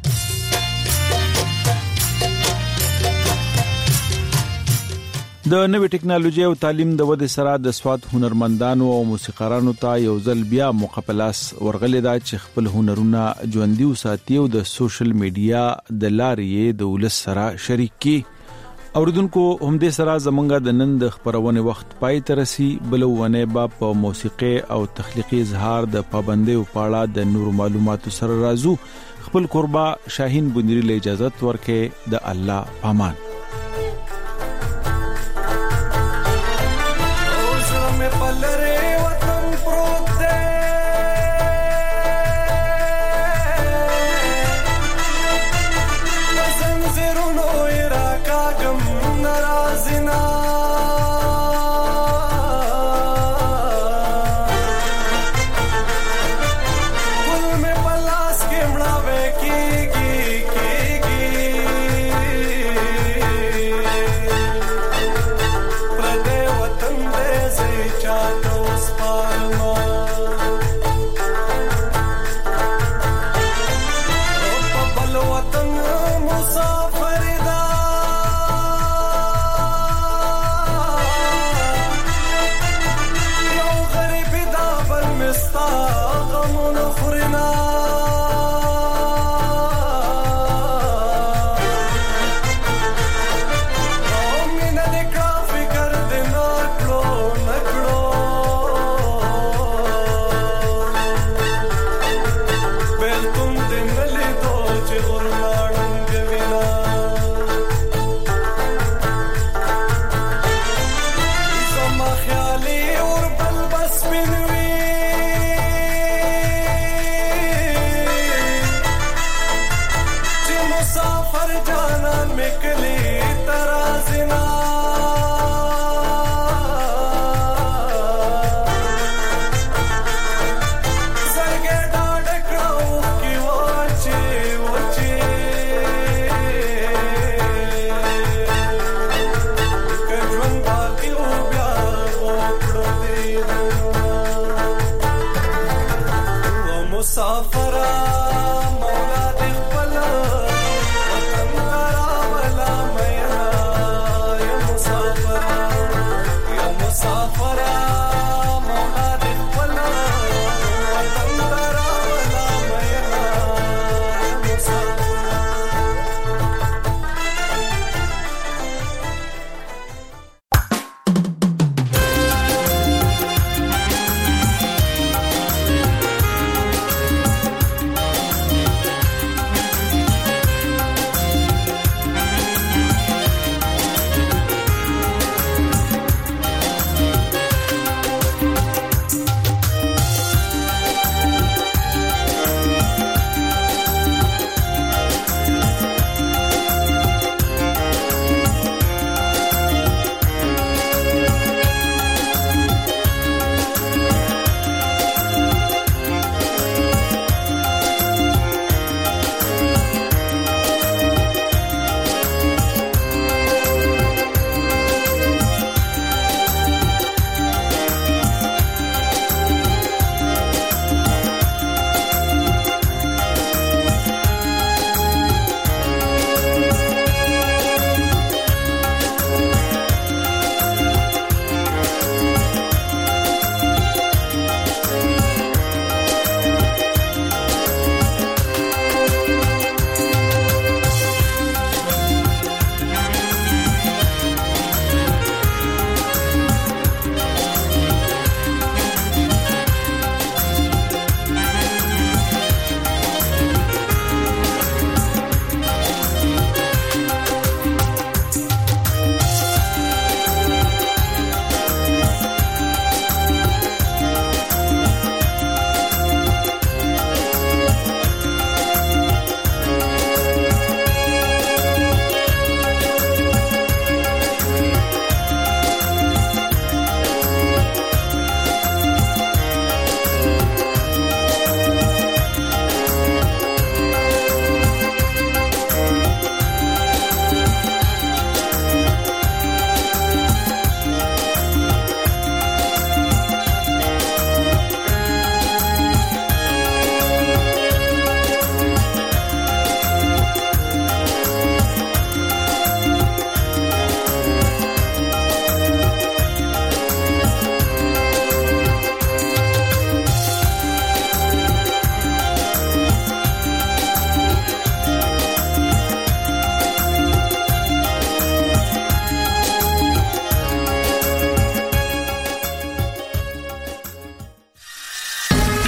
د نوې ټکنالوژي او تعلیم د ودې سره د سوات هنرمندانو او موسیقارانو ته یو ځل بیا موقع پلاس ورغلې دا چې خپل هنرونه ژوندۍ وساتي او د سوشل میډیا د لارې د ولس سره شریک کړي اوریدونکو هم دې سره زمونږ د نن د خبرونه وخت پای ته رسي بلونه با په موسیقي او تخلیقي اظهار د پابندۍ او پاړه د نور معلوماتو سره رازو خپل قربا شاهین بندری له اجازه ورکې د الله پامان. مسافرا